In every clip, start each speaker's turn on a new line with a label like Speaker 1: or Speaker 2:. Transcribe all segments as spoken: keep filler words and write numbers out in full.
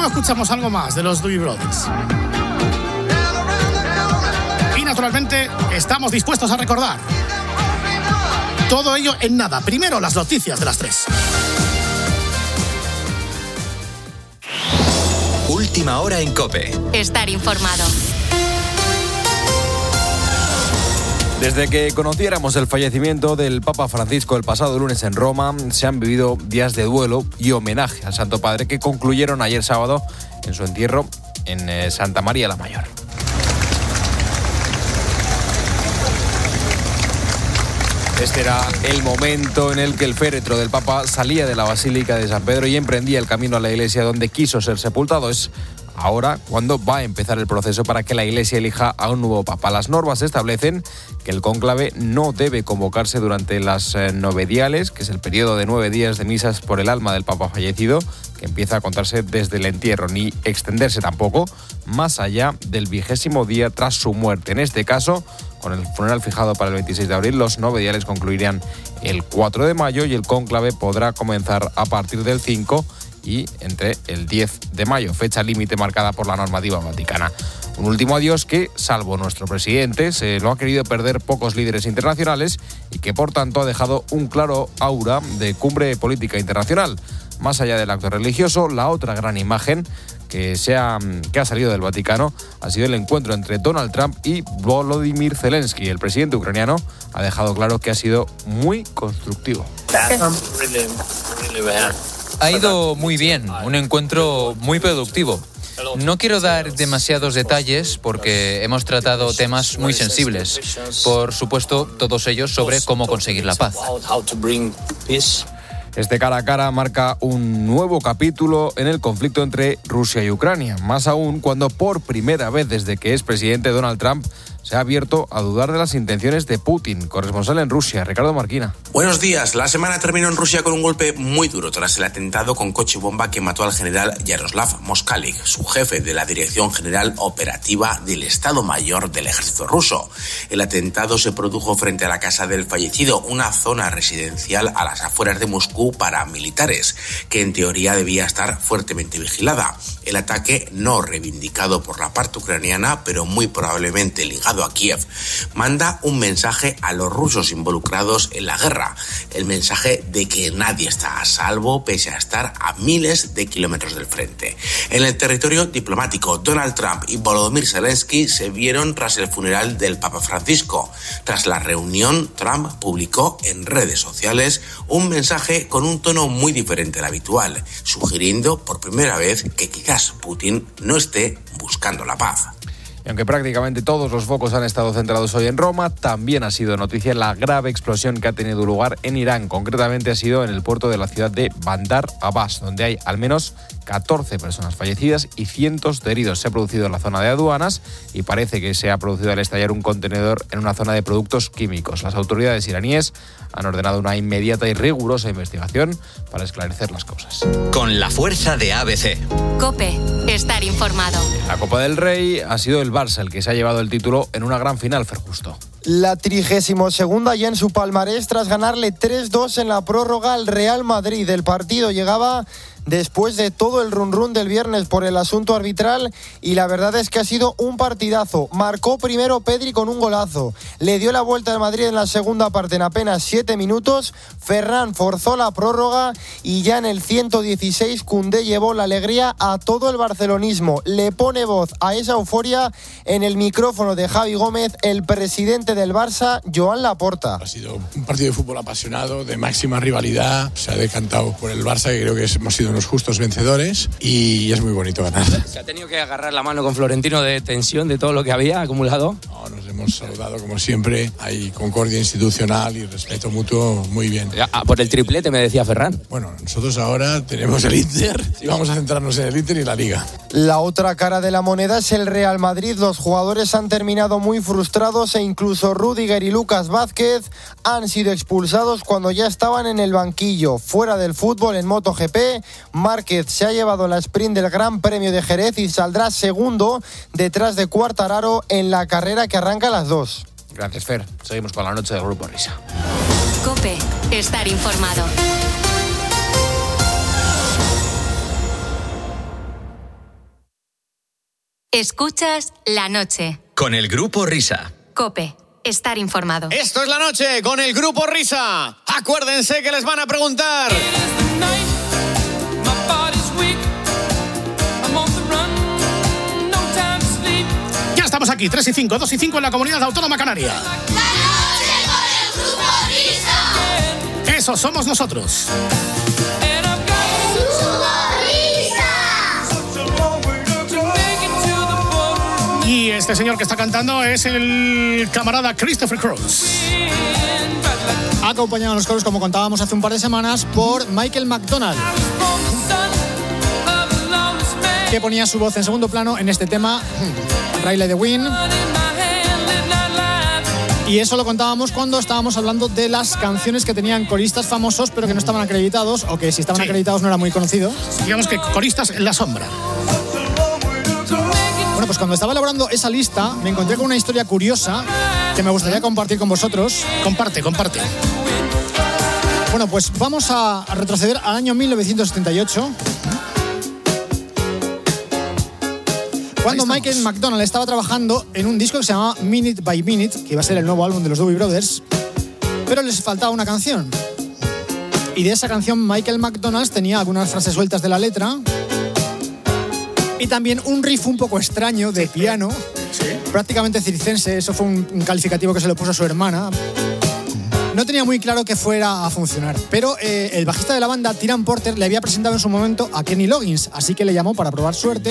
Speaker 1: luego escuchamos algo más de los Doobie Brothers. Y naturalmente estamos dispuestos a recordar todo ello en nada. Primero las noticias de las tres.
Speaker 2: Última hora en COPE.
Speaker 3: Estar informado.
Speaker 4: Desde que conociéramos el fallecimiento del Papa Francisco el pasado lunes en Roma, se han vivido días de duelo y homenaje al Santo Padre que concluyeron ayer sábado en su entierro en eh, Santa María la Mayor. Este era el momento en el que el féretro del Papa salía de la Basílica de San Pedro y emprendía el camino a la iglesia donde quiso ser sepultado. Es ahora cuando va a empezar el proceso para que la Iglesia elija a un nuevo Papa. Las normas establecen que el cónclave no debe convocarse durante las eh, novediales, que es el periodo de nueve días de misas por el alma del Papa fallecido, que empieza a contarse desde el entierro, ni extenderse tampoco más allá del vigésimo día tras su muerte. En este caso, con el funeral fijado para el veintiséis de abril, los novediales concluirían el cuatro de mayo y el cónclave podrá comenzar a partir del cinco y entre el diez de mayo, fecha límite marcada por la normativa vaticana. Un último adiós que, salvo nuestro presidente, se lo ha querido perder pocos líderes internacionales y que, por tanto, ha dejado un claro aura de cumbre política internacional. Más allá del acto religioso, la otra gran imagen que, se ha, que ha salido del Vaticano ha sido el encuentro entre Donald Trump y Volodymyr Zelensky. El presidente ucraniano ha dejado claro que ha sido muy constructivo.
Speaker 5: Ha ido muy bien, un encuentro muy productivo. No quiero dar demasiados detalles porque hemos tratado temas muy sensibles. Por supuesto, todos ellos sobre cómo conseguir la paz.
Speaker 4: Este cara a cara marca un nuevo capítulo en el conflicto entre Rusia y Ucrania. Más aún cuando por primera vez desde que es presidente Donald Trump se ha abierto a dudar de las intenciones de Putin. Corresponsal en Rusia, Ricardo Marquina.
Speaker 6: Buenos días. La semana terminó en Rusia con un golpe muy duro tras el atentado con coche bomba que mató al general Yaroslav Moskalik, su jefe de la Dirección General Operativa del Estado Mayor del Ejército Ruso. El atentado se produjo frente a la casa del fallecido, una zona residencial a las afueras de Moscú para militares, que en teoría debía estar fuertemente vigilada. El ataque, no reivindicado por la parte ucraniana, pero muy probablemente ligado a Kiev, manda un mensaje a los rusos involucrados en la guerra, el mensaje de que nadie está a salvo pese a estar a miles de kilómetros del frente. En el territorio diplomático, Donald Trump y Volodymyr Zelensky se vieron tras el funeral del Papa Francisco. Tras la reunión, Trump publicó en redes sociales un mensaje con un tono muy diferente al habitual, sugiriendo por primera vez que quizás Putin no esté buscando la paz.
Speaker 4: Y aunque prácticamente todos los focos han estado centrados hoy en Roma, también ha sido noticia la grave explosión que ha tenido lugar en Irán. Concretamente ha sido en el puerto de la ciudad de Bandar Abbas, donde hay al menos catorce personas fallecidas y cientos de heridos. Se ha producido en la zona de aduanas y parece que se ha producido al estallar un contenedor en una zona de productos químicos. Las autoridades iraníes han ordenado una inmediata y rigurosa investigación para esclarecer las causas.
Speaker 2: Con la fuerza de A B C.
Speaker 3: COPE. Estar informado.
Speaker 4: La Copa del Rey ha sido el Barça el que se ha llevado el título en una gran final, Fer Justo.
Speaker 7: La trigésimo segunda ya en su palmarés tras ganarle tres dos en la prórroga al Real Madrid. El partido llegaba después de todo el run run del viernes por el asunto arbitral y la verdad es que ha sido un partidazo. Marcó primero Pedri con un golazo, le dio la vuelta al Madrid en la segunda parte en apenas siete minutos, Ferran forzó la prórroga y ya en el ciento dieciséis Koundé llevó la alegría a todo el barcelonismo. Le pone voz a esa euforia en el micrófono de Javi Gómez el presidente del Barça, Joan Laporta.
Speaker 8: Ha sido un partido de fútbol apasionado, de máxima rivalidad, se ha decantado por el Barça, que creo que hemos sido unos justos vencedores y es muy bonito ganar.
Speaker 9: ¿Se ha tenido que agarrar la mano con Florentino de tensión de todo lo que había acumulado?
Speaker 8: No, nos hemos saludado como siempre, hay concordia institucional y respeto mutuo muy bien.
Speaker 9: Ah, por el triplete me decía Ferran.
Speaker 8: Bueno, nosotros ahora tenemos el Inter y vamos a centrarnos en el Inter y la Liga.
Speaker 7: La otra cara de la moneda es el Real Madrid. Los jugadores han terminado muy frustrados e incluso Rüdiger y Lucas Vázquez han sido expulsados cuando ya estaban en el banquillo. Fuera del fútbol en MotoGP, Márquez se ha llevado la sprint del Gran Premio de Jerez y saldrá segundo detrás de Quartararo en la carrera que arranca a las dos.
Speaker 4: Gracias, Fer. Seguimos con la noche del Grupo Risa.
Speaker 3: COPE. Estar informado. Escuchas La Noche.
Speaker 2: Con el Grupo Risa.
Speaker 3: COPE. Estar informado.
Speaker 10: Esto es La Noche con el Grupo Risa. Acuérdense que les van a preguntar.
Speaker 1: Ya estamos aquí, tres y cinco, dos y cinco en la Comunidad Autónoma Canaria.
Speaker 11: La Noche con el Grupo Risa.
Speaker 1: Eso somos nosotros. Y este señor que está cantando es el camarada Christopher Cross.
Speaker 12: Acompañado en los coros, como contábamos hace un par de semanas, por Michael McDonald, que ponía su voz en segundo plano en este tema, Riley the Wind. Y eso lo contábamos cuando estábamos hablando de las canciones que tenían coristas famosos pero que no estaban acreditados, o que si estaban sí. acreditados no era muy conocido.
Speaker 1: Digamos que coristas en la sombra.
Speaker 12: Bueno, pues cuando estaba elaborando esa lista me encontré con una historia curiosa que me gustaría compartir con vosotros.
Speaker 1: Comparte, comparte.
Speaker 12: Bueno, pues vamos a retroceder al año mil novecientos setenta y ocho, cuando Michael McDonald estaba trabajando en un disco que se llamaba Minute by Minute, que iba a ser el nuevo álbum de los Doobie Brothers, pero les faltaba una canción. Y de esa canción Michael McDonald tenía algunas frases sueltas de la letra y también un riff un poco extraño de piano,
Speaker 1: ¿sí?
Speaker 12: prácticamente circense. Eso fue un, un calificativo que se le puso a su hermana. No tenía muy claro que fuera a funcionar, pero eh, el bajista de la banda, Tiran Porter, le había presentado en su momento a Kenny Loggins, así que le llamó para probar suerte.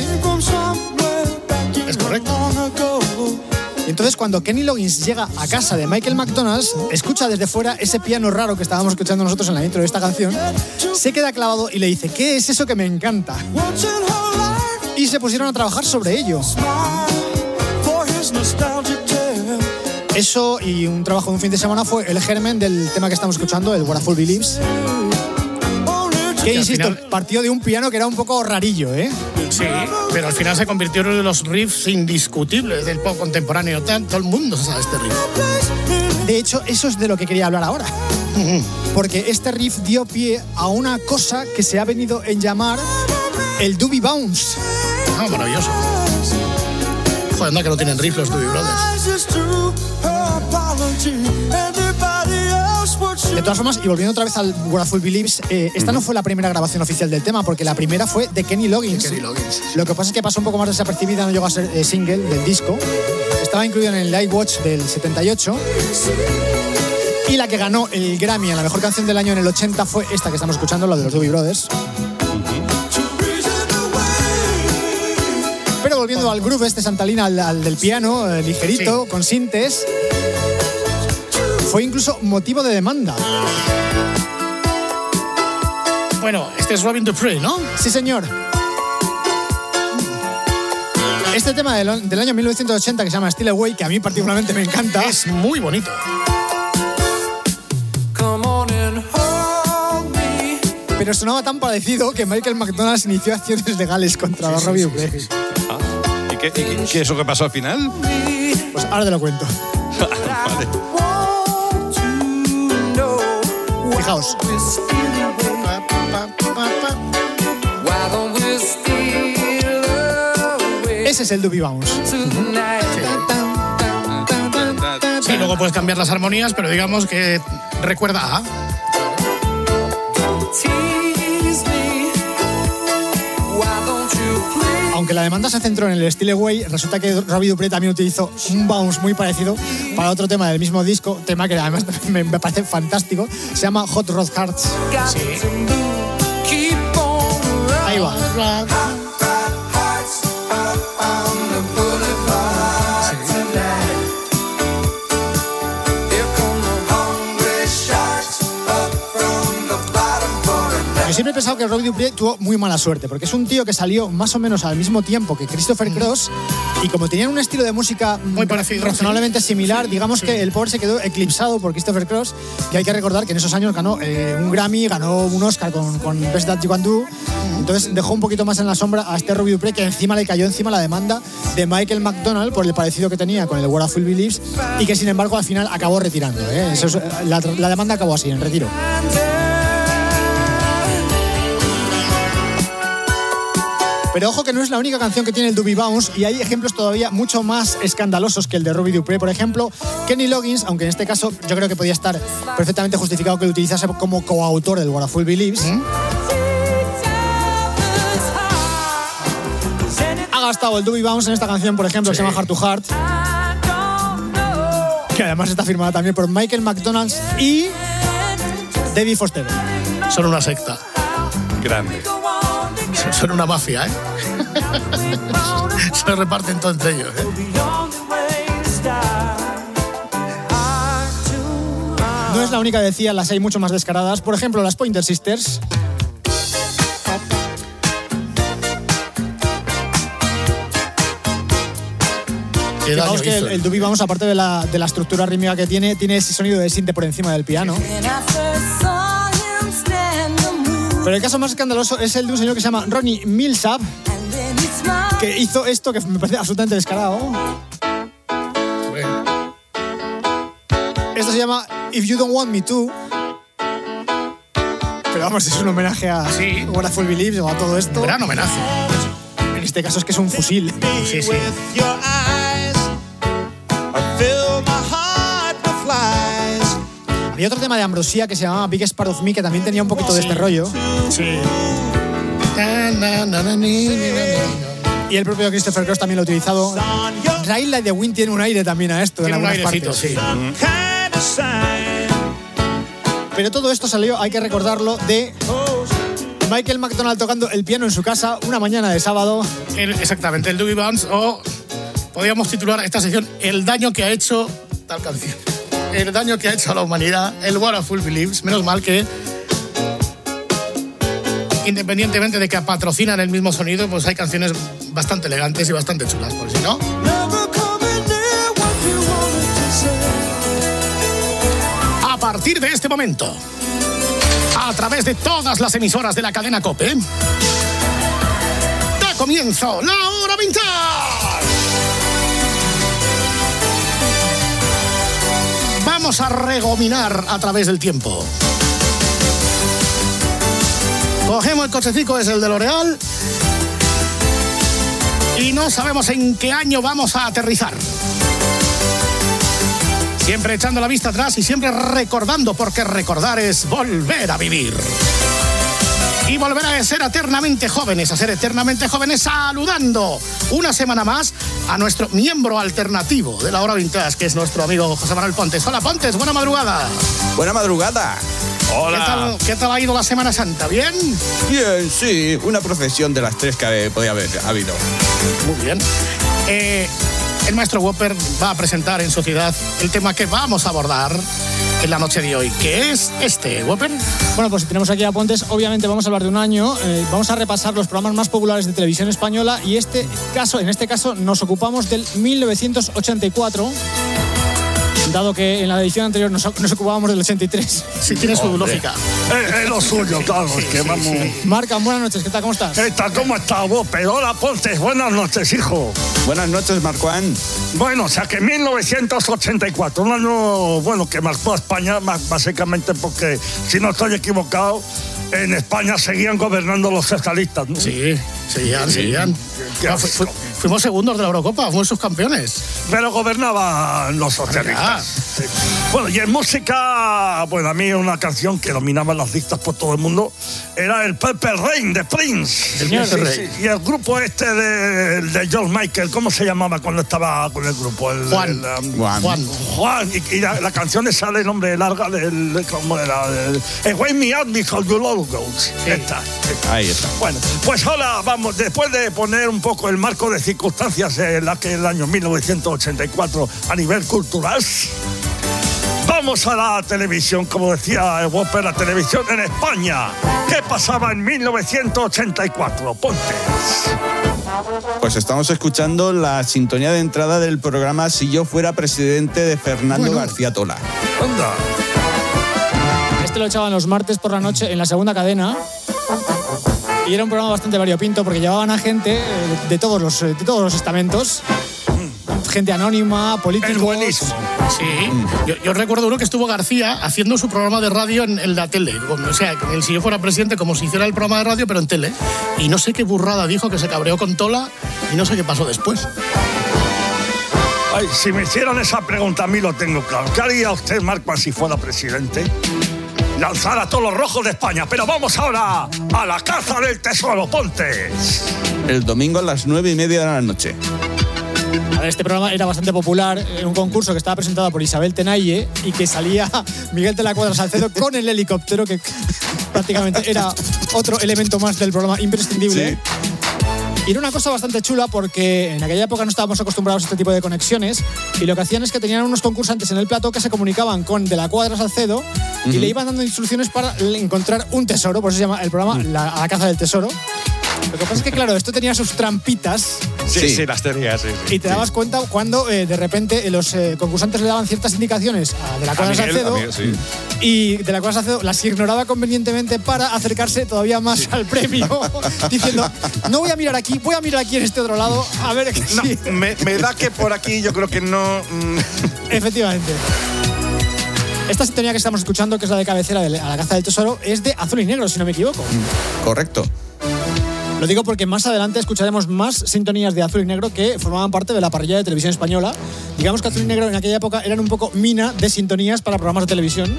Speaker 1: Es correcto.
Speaker 12: Y entonces cuando Kenny Loggins llega a casa de Michael McDonald, escucha desde fuera ese piano raro que estábamos escuchando nosotros en la intro de esta canción, se queda clavado y le dice: ¿qué es eso que me encanta? Y se pusieron a trabajar sobre ello. Eso y un trabajo de un fin de semana fue el germen del tema que estamos escuchando, el What a Fool Believes. Que, insisto, final... partió de un piano que era un poco rarillo, ¿eh?
Speaker 1: Sí, pero al final se convirtió en uno de los riffs indiscutibles del pop contemporáneo. Todo el mundo se sabe este riff.
Speaker 12: De hecho, eso es de lo que quería hablar ahora. Porque este riff dio pie a una cosa que se ha venido en llamar el Doobie Bounce.
Speaker 1: Ah, maravilloso. Joder, anda que no tienen riff los Doobie Brothers.
Speaker 12: De todas formas, y volviendo otra vez al What a Fool Believes, eh, esta mm. no fue la primera grabación oficial del tema, porque la primera fue de Kenny Loggins.
Speaker 1: Kenny Loggins.
Speaker 12: Lo que pasa es que pasó un poco más desapercibida, no llegó a ser eh, single del disco. Estaba incluido en el Live Watch del setenta y ocho. Y la que ganó el Grammy a la mejor canción del año en el ochenta fue esta que estamos escuchando, la de los Doobie Brothers. Pero volviendo al groove este Santalina, al, al del piano, eh, ligerito, sí. con sintes, fue incluso motivo de demanda.
Speaker 1: Bueno, este es Robin Dupree, ¿no?
Speaker 12: Sí, señor. Este tema del, del año mil novecientos ochenta que se llama Still Away, que a mí particularmente me encanta.
Speaker 1: Es muy bonito.
Speaker 12: Pero sonaba tan parecido que Michael McDonald inició acciones legales contra sí, Robbie sí, Dupree. Sí, sí.
Speaker 13: Ah, ¿y qué, y qué, qué es lo que pasó al final?
Speaker 12: Pues ahora te lo cuento.
Speaker 13: Vale.
Speaker 12: Fijaos. Ese es el Doobie Bounce.
Speaker 1: Sí, luego puedes cambiar las armonías, pero digamos que recuerda a...
Speaker 12: Aunque la demanda se centró en el Still Away, resulta que Robbie Dupree también utilizó un bounce muy parecido para otro tema del mismo disco, tema que además me parece fantástico, se llama Hot Rod Hearts.
Speaker 1: Sí.
Speaker 12: Ahí va. Yo siempre he pensado que Robbie Dupree tuvo muy mala suerte, porque es un tío que salió más o menos al mismo tiempo que Christopher Cross, y como tenían un estilo de música
Speaker 1: muy parecido,
Speaker 12: razonablemente
Speaker 1: sí.
Speaker 12: similar,
Speaker 1: sí,
Speaker 12: digamos
Speaker 1: sí.
Speaker 12: que el pobre se quedó eclipsado por Christopher Cross, que hay que recordar que en esos años ganó eh, un Grammy, ganó un Oscar con, con Best That You Can Do, entonces dejó un poquito más en la sombra a este Robbie Dupree, que encima le cayó encima la demanda de Michael McDonald por el parecido que tenía con el What a Fool Believes, y que sin embargo al final acabó retirando, ¿eh? Eso es, la, la demanda acabó así, en retiro. Pero ojo que no es la única canción que tiene el Doobie Bounce y hay ejemplos todavía mucho más escandalosos que el de Robbie Dupree. Por ejemplo, Kenny Loggins, aunque en este caso yo creo que podía estar perfectamente justificado que lo utilizase como coautor del What a Fool Believes. ¿Mm? Ha gastado el Doobie Bounce en esta canción, por ejemplo, sí. que se llama Heart to Heart, que además está firmada también por Michael McDonald y David Foster.
Speaker 1: Son una secta.
Speaker 13: Grande.
Speaker 1: Son una mafia, ¿eh? Se reparten todo entre ellos, ¿eh?
Speaker 12: No es la única, decía, las hay mucho más descaradas. Por ejemplo, las Pointer Sisters. Fijaos que el, el Doobie Bounce, aparte de la, de la estructura rítmica que tiene, tiene ese sonido de sinte por encima del piano. Pero el caso más escandaloso es el de un señor que se llama Ronnie Milsap, que hizo esto que me parece absolutamente descarado. Esto se llama If You Don't Want Me To. Pero vamos, es un homenaje a
Speaker 1: sí.
Speaker 12: What a Fool Believes o a todo esto.
Speaker 1: Gran homenaje.
Speaker 12: En este caso es que es un fusil.
Speaker 1: Sí, sí.
Speaker 12: Y otro tema de Ambrosia que se llamaba Biggest Part of Me, que también tenía un poquito de este rollo.
Speaker 1: Sí.
Speaker 12: Y el propio Christopher Cross también lo ha utilizado. Ride Like the Wind tiene un aire también a esto.
Speaker 1: Tiene
Speaker 12: en
Speaker 1: un
Speaker 12: algunas
Speaker 1: airecito,
Speaker 12: partes.
Speaker 1: sí.
Speaker 12: Pero todo esto salió, hay que recordarlo, de Michael McDonald tocando el piano en su casa una mañana de sábado.
Speaker 1: El, exactamente, el Doobie Bounce, o podríamos titular esta sección El daño que ha hecho tal canción. El daño que ha hecho a la humanidad, el What a Fool Believes. Menos mal que, independientemente de que patrocinan el mismo sonido, pues hay canciones bastante elegantes y bastante chulas, por si no. A partir de este momento, a través de todas las emisoras de la cadena COPE, da comienzo la hora vintage. Vamos a regominar a través del tiempo. Cogemos el cochecito, es el de L'Oreal, y no sabemos en qué año vamos a aterrizar. Siempre echando la vista atrás y siempre recordando, porque recordar es volver a vivir. Y volver a ser eternamente jóvenes, a ser eternamente jóvenes, saludando una semana más a nuestro miembro alternativo de la hora vintage, que es nuestro amigo José Manuel Pontes. Hola, Pontes, buena madrugada.
Speaker 14: Buena madrugada.
Speaker 13: Hola.
Speaker 1: ¿Qué tal, qué tal ha ido la Semana Santa? ¿Bien?
Speaker 14: Bien, sí, una procesión de las tres que podía haber habido.
Speaker 1: Muy bien. Eh, el maestro Whopper va a presentar en sociedad el tema que vamos a abordar en la noche de hoy, que es este, Whopper.
Speaker 12: Bueno, pues tenemos aquí a Pontes, obviamente vamos a hablar de un año, eh, vamos a repasar los programas más populares de televisión española y este caso, en este caso nos ocupamos del mil novecientos ochenta y cuatro, dado que en la edición anterior nos, nos ocupábamos del ochenta y tres.
Speaker 1: Sí, tiene su lógica.
Speaker 13: Es, es lo suyo, claro, es que vamos...
Speaker 12: Marcan, buenas noches, ¿qué tal? ¿Cómo estás?
Speaker 13: ¿Qué tal? ¿Cómo estás, Whopper? Hola, Pontes, buenas noches, hijo.
Speaker 14: Buenas noches, Marcuán.
Speaker 13: Bueno, o sea que mil novecientos ochenta y cuatro, un año, bueno, que marcó a España, más, básicamente porque, si no estoy equivocado, en España seguían gobernando los socialistas, ¿no?
Speaker 1: Sí, seguían, sí. seguían. No, fu, fu, fuimos segundos de la Eurocopa, fuimos subcampeones.
Speaker 13: Pero gobernaban los socialistas. Sí. Bueno, y en música, bueno, a mí una canción que dominaba las listas por todo el mundo era el Purple Rain de Prince.
Speaker 1: El
Speaker 13: sí,
Speaker 1: sí,
Speaker 13: sí, sí. Y el grupo este de, de George Michael, ¿cómo se llamaba cuando estaba con el grupo? El,
Speaker 1: Juan.
Speaker 13: El, um,
Speaker 14: Juan.
Speaker 13: Juan. Juan. Y, y la, la canción esa de nombre larga del... ¿Cómo era? Del, el Wake Me Up Before You All Goes. Sí. Esta, esta.
Speaker 14: Ahí está.
Speaker 13: Bueno, pues ahora vamos, después de poner un poco el marco de circunstancias en la que el año mil novecientos ochenta y cuatro a nivel cultural, vamos a la televisión, como decía el Whopper, la televisión en España. ¿Qué pasaba en mil novecientos ochenta y cuatro? Pontes.
Speaker 14: Pues estamos escuchando la sintonía de entrada del programa Si yo fuera presidente de Fernando bueno. García Tola.
Speaker 13: Anda.
Speaker 12: Este lo echaban los martes por la noche en la segunda cadena. Y era un programa bastante variopinto porque llevaban a gente de todos los, de todos los estamentos. gente anónima, políticos.
Speaker 13: Es buenísimo.
Speaker 1: Sí, yo, yo recuerdo uno que estuvo García haciendo su programa de radio en, en la tele. O sea, el, si yo fuera presidente, como si hiciera el programa de radio, pero en tele. Y no sé qué burrada dijo, que se cabreó con Tola y no sé qué pasó después.
Speaker 13: Ay, si me hicieran esa pregunta, a mí lo tengo claro. ¿Qué haría usted, Marco, si fuera presidente? Lanzar a todos los rojos de España. Pero vamos ahora a la caza del tesoro. Ponte.
Speaker 14: El domingo a las nueve y media de la noche.
Speaker 12: A ver, este programa era bastante popular, en un concurso que estaba presentado por Isabel Tenaille y que salía Miguel de la Cuadra Salcedo con el helicóptero, que prácticamente era otro elemento más del programa imprescindible. Sí. Y era una cosa bastante chula porque en aquella época no estábamos acostumbrados a este tipo de conexiones y lo que hacían es que tenían unos concursantes en el plató que se comunicaban con de la Cuadra Salcedo uh-huh. y le iban dando instrucciones para encontrar un tesoro, por eso se llama el programa uh-huh. la, la caza del tesoro. Lo que pasa es que, claro, esto tenía sus trampitas.
Speaker 15: Sí, sí, sí las tenía, sí. sí
Speaker 12: y te dabas
Speaker 15: sí.
Speaker 12: cuenta cuando eh, de repente los eh, concursantes le daban ciertas indicaciones a De la Cuadra Salcedo sí. y De la Cuadra Salcedo las ignoraba convenientemente para acercarse todavía más sí. al premio, diciendo, no voy a mirar aquí, voy a mirar aquí en este otro lado, a ver que
Speaker 15: no,
Speaker 12: sí.
Speaker 15: me, me da que por aquí yo creo que no...
Speaker 12: Efectivamente. Esta sintonía que estamos escuchando, que es la de cabecera de A la caza del tesoro, es de Azul y Negro, si no me equivoco.
Speaker 14: Correcto.
Speaker 12: Lo digo porque más adelante escucharemos más sintonías de Azul y Negro que formaban parte de la parrilla de televisión española. Digamos que Azul y Negro en aquella época eran un poco mina de sintonías para programas de televisión.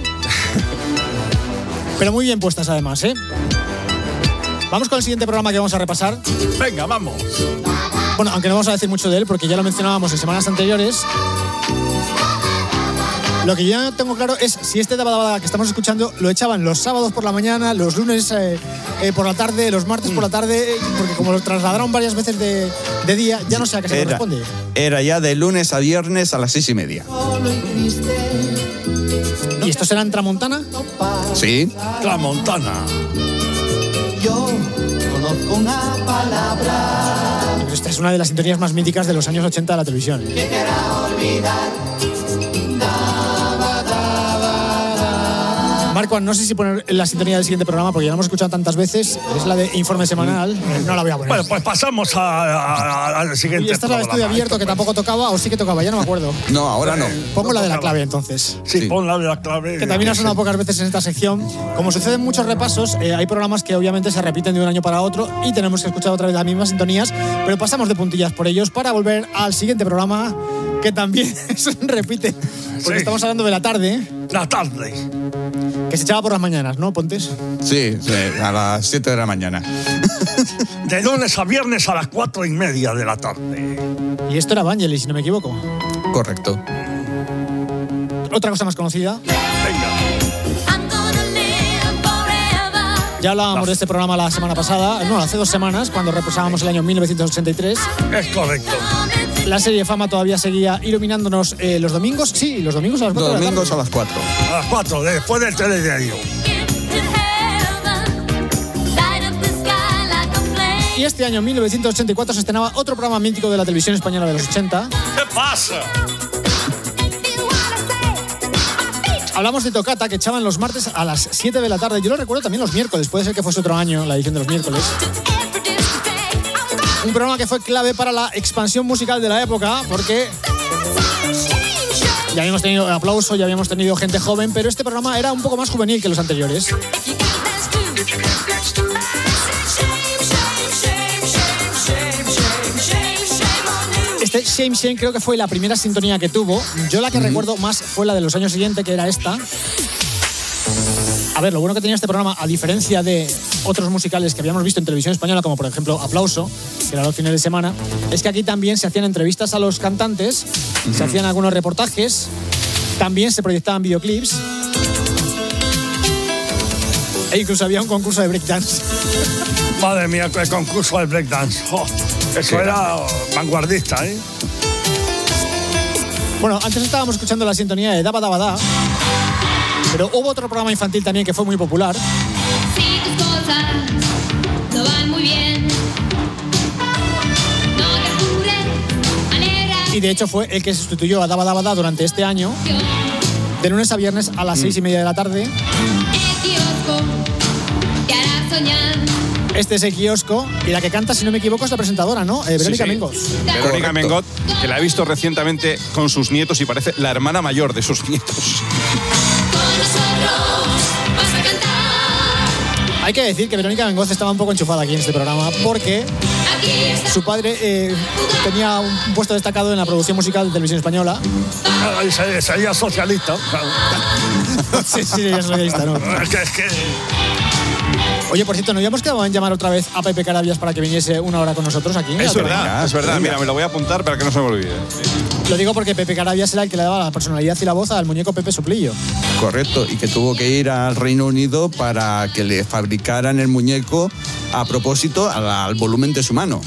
Speaker 12: Pero muy bien puestas además, ¿eh? Vamos con el siguiente programa que vamos a repasar.
Speaker 13: Venga, vamos.
Speaker 12: Bueno, aunque no vamos a decir mucho de él porque ya lo mencionábamos en semanas anteriores. Lo que yo no tengo claro es si este Daba Daba que estamos escuchando lo echaban los sábados por la mañana, los lunes eh, eh, por la tarde, los martes por la tarde, porque como lo trasladaron varias veces de, de día, ya no sé a qué se
Speaker 14: era,
Speaker 12: corresponde.
Speaker 14: Era ya de lunes a viernes a las seis y media.
Speaker 12: ¿Y estos eran Tramontana?
Speaker 14: Sí.
Speaker 13: Tramontana.
Speaker 16: Yo conozco una palabra.
Speaker 12: Pero esta es una de las sintonías más míticas de los años ochenta de la televisión.
Speaker 16: Que quiera olvidar.
Speaker 12: Marco, no sé si poner la sintonía del siguiente programa porque ya la hemos escuchado tantas veces. Es la de Informe Semanal. No la voy a poner.
Speaker 13: Bueno, pues pasamos a, a, al siguiente.
Speaker 12: Y esta es la de Estudio Abierto, que tampoco tocaba, o sí que tocaba, ya no me acuerdo.
Speaker 14: No, ahora no.
Speaker 12: Pongo
Speaker 13: no
Speaker 12: la de la
Speaker 13: tocaba.
Speaker 12: clave entonces.
Speaker 13: Sí, sí, pon la de la clave.
Speaker 12: Que también ha sonado pocas veces en esta sección. Como sucede en muchos repasos, eh, hay programas que obviamente se repiten de un año para otro y tenemos que escuchar otra vez las mismas sintonías, pero pasamos de puntillas por ellos para volver al siguiente programa, que también se repite. Porque sí. Estamos hablando de la tarde.
Speaker 13: La tarde.
Speaker 12: Que se echaba por las mañanas, ¿no, Pontes?
Speaker 14: Sí, sí, a las siete de la mañana.
Speaker 13: De lunes a viernes a las cuatro y media de la tarde.
Speaker 12: Y esto era Vangelis, si no me equivoco.
Speaker 14: Correcto.
Speaker 12: Otra cosa más conocida.
Speaker 13: Venga.
Speaker 12: Ya hablábamos de este programa la semana pasada, no, hace dos semanas, cuando repasábamos el año mil novecientos ochenta y tres.
Speaker 13: Es correcto.
Speaker 12: La serie Fama todavía seguía iluminándonos eh, los domingos. Sí, los domingos a las cuatro.
Speaker 14: Los
Speaker 12: de la
Speaker 14: domingos
Speaker 12: tarde.
Speaker 14: a las cuatro.
Speaker 13: A las cuatro, después del telediario.
Speaker 12: Y este año, mil novecientos ochenta y cuatro, se estrenaba otro programa mítico de la televisión española de los ochenta.
Speaker 13: ¿Qué pasa?
Speaker 12: Hablamos de Tocata, que echaban los martes a las siete de la tarde. Yo lo recuerdo también los miércoles. Puede ser que fuese otro año la edición de los miércoles. Un programa que fue clave para la expansión musical de la época, porque ya habíamos tenido aplauso, ya habíamos tenido gente joven, pero este programa era un poco más juvenil que los anteriores. Este Shame Shame creo que fue la primera sintonía que tuvo. Yo la que mm-hmm. recuerdo más fue la de los años siguientes, que era esta. A ver, lo bueno que tenía este programa, a diferencia de otros musicales que habíamos visto en televisión española, como por ejemplo Aplauso, que era los fines de semana, es que aquí también se hacían entrevistas a los cantantes, uh-huh. se hacían algunos reportajes, también se proyectaban videoclips e incluso había un concurso de breakdance.
Speaker 13: Madre mía, el concurso de breakdance. Oh, eso era vanguardista, ¿eh?
Speaker 12: Bueno, antes estábamos escuchando la sintonía de Daba Daba Da, pero hubo otro programa infantil también que fue muy popular.
Speaker 11: Si tus cosas no van muy bien, no te apures, alegra.
Speaker 12: Y de hecho fue el que sustituyó a Daba Daba Da durante este año, de lunes a viernes a las mm. seis y media de la tarde.
Speaker 11: El kiosco te hará soñar.
Speaker 12: Este es el kiosco y la que canta, si no me equivoco, es la presentadora, ¿no? Eh, Verónica
Speaker 15: Sí, sí.
Speaker 12: Mengoz.
Speaker 15: Verónica Mengoz, que la he visto recientemente con sus nietos y parece la hermana mayor de sus nietos.
Speaker 12: Hay que decir que Verónica Mengoz estaba un poco enchufada aquí en este programa porque su padre eh, tenía un puesto destacado en la producción musical de Televisión Española.
Speaker 13: Sería, sería socialista.
Speaker 12: Sí, sí, es socialista, ¿no?
Speaker 13: Es que, es que...
Speaker 12: Oye, por cierto, ¿no habíamos quedado en llamar otra vez a Pepe Carabias para que viniese una hora con nosotros aquí?
Speaker 15: Es verdad, venga, es verdad. Venga. Mira, me lo voy a apuntar para que no se me olvide.
Speaker 12: Lo digo porque Pepe Carabias era el que le daba la personalidad y la voz al muñeco Pepe Suplillo.
Speaker 14: Correcto, y que tuvo que ir al Reino Unido para que le fabricaran el muñeco a propósito al, al volumen de su mano.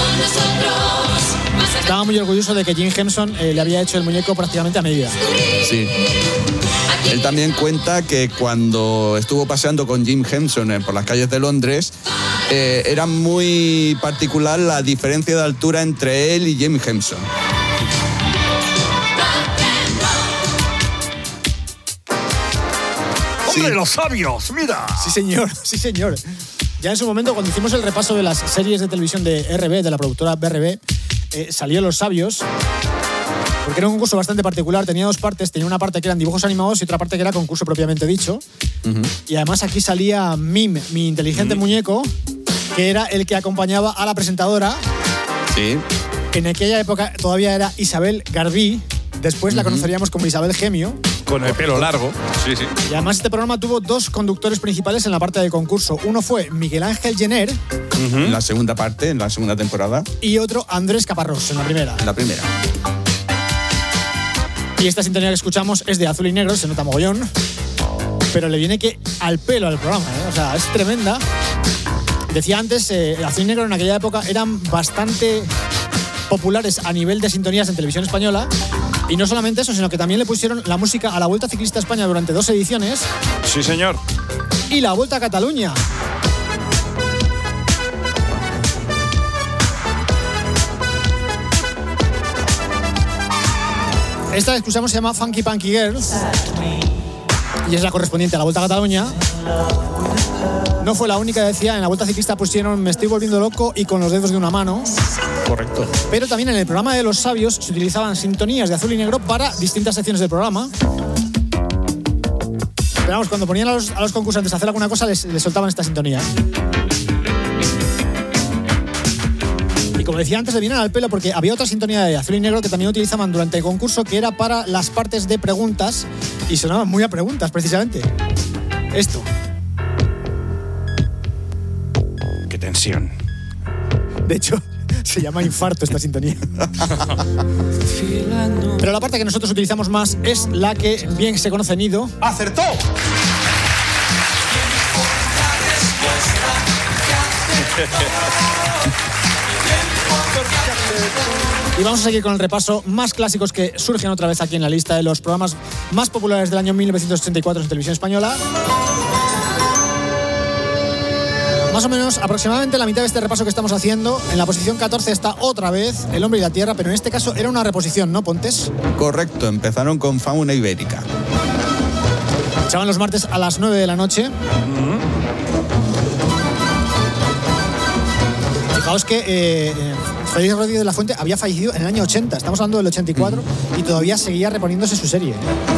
Speaker 12: Estaba muy orgulloso de que Jim Henson eh, le había hecho el muñeco prácticamente a medida.
Speaker 14: Sí. Él también cuenta que cuando estuvo paseando con Jim Henson por las calles de Londres, eh, era muy particular la diferencia de altura entre él y Jim Henson.
Speaker 13: ¡Hombre, sí. Los sabios! ¡Mira!
Speaker 12: Sí, señor, sí, señor. Ya en su momento, cuando hicimos el repaso de las series de televisión de R B, de la productora B R B, eh, salió Los Sabios, porque era un concurso bastante particular. Tenía dos partes. Tenía una parte que eran dibujos animados y otra parte que era concurso propiamente dicho. Uh-huh. Y además aquí salía Mim, mi inteligente uh-huh. muñeco, que era el que acompañaba a la presentadora.
Speaker 14: Sí.
Speaker 12: En aquella época todavía era Isabel Garbí. Después uh-huh. la conoceríamos como Isabel Gemio.
Speaker 15: Con el pelo largo. Sí, sí.
Speaker 12: Y además este programa tuvo dos conductores principales en la parte de concurso. Uno fue Miguel Ángel Jenner.
Speaker 14: Uh-huh. En la segunda parte, en la segunda temporada.
Speaker 12: Y otro Andrés Caparrós, en la primera.
Speaker 14: En la primera.
Speaker 12: Y esta sintonía que escuchamos es de Azul y Negro, se nota mogollón. Pero le viene que al pelo al programa, ¿eh? O sea, es tremenda. Decía antes, eh, Azul y Negro en aquella época eran bastante populares a nivel de sintonías en televisión española. Y no solamente eso, sino que también le pusieron la música a la Vuelta Ciclista a España durante dos ediciones.
Speaker 15: Sí, señor.
Speaker 12: Y la Vuelta a Cataluña. Esta que escuchamos se llama Funky Punky Girls y es la correspondiente a la Vuelta a Cataluña. No fue la única, decía, en la Vuelta Ciclista pusieron Me estoy volviendo loco y Con los dedos de una mano.
Speaker 15: Correcto.
Speaker 12: Pero también en el programa de Los Sabios se utilizaban sintonías de Azul y Negro para distintas secciones del programa. Pero vamos, cuando ponían a los, a los concursantes a hacer alguna cosa les, les soltaban esta sintonía. Y como decía antes, le vienen al pelo porque había otra sintonía de Azul y Negro que también utilizaban durante el concurso, que era para las partes de preguntas y sonaban muy a preguntas, precisamente. Esto.
Speaker 15: Qué tensión.
Speaker 12: De hecho, se llama infarto esta sintonía. Pero la parte que nosotros utilizamos más es la que bien se conoce en Ido.
Speaker 15: ¡Acertó!
Speaker 12: Y vamos a seguir con el repaso más clásicos que surgen otra vez aquí en la lista de los programas más populares del año mil novecientos ochenta y cuatro en televisión española. Más o menos, aproximadamente la mitad de este repaso que estamos haciendo. En la posición catorce está otra vez El hombre y la tierra, pero en este caso era una reposición, ¿no, Pontes?
Speaker 14: Correcto, empezaron con Fauna Ibérica.
Speaker 12: Echaban los martes a las nueve de la noche.
Speaker 15: Uh-huh.
Speaker 12: Fijaos que eh, Félix Rodríguez de la Fuente había fallecido en el año ochenta, estamos hablando del ochenta y cuatro, uh-huh. y todavía seguía reponiéndose su serie.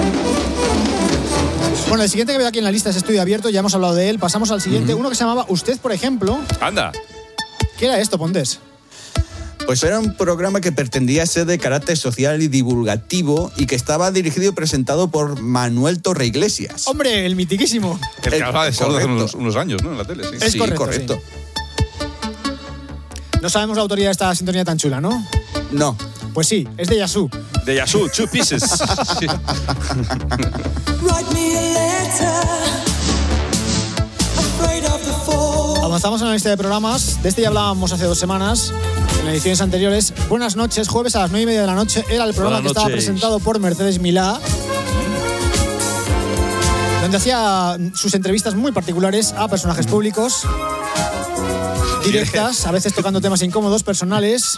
Speaker 12: Bueno, el siguiente que veo aquí en la lista es Estudio Abierto, ya hemos hablado de él. Pasamos al siguiente, uh-huh. uno que se llamaba Usted, por ejemplo.
Speaker 15: Anda.
Speaker 12: ¿Qué era esto, Pontes?
Speaker 14: Pues era un programa que pretendía ser de carácter social y divulgativo y que estaba dirigido y presentado por Manuel Torreiglesias.
Speaker 12: ¡Hombre, el mitiquísimo!
Speaker 15: El que hablaba de salud hace unos, unos años, ¿no? En la tele, sí.
Speaker 12: Es
Speaker 14: sí,
Speaker 12: correcto.
Speaker 14: correcto.
Speaker 12: Sí. No sabemos la autoría de esta sintonía tan chula, ¿no?
Speaker 14: No.
Speaker 12: Pues sí, es de Yasu.
Speaker 15: De Yasu, Two Pieces. Sí.
Speaker 12: Avanzamos en la lista de programas. De este ya hablábamos hace dos semanas, en ediciones anteriores. Buenas noches, jueves a las nueve y media de la noche. Era el programa que estaba presentado por Mercedes Milá, donde hacía sus entrevistas muy particulares a personajes públicos, directas, a veces tocando temas incómodos, personales.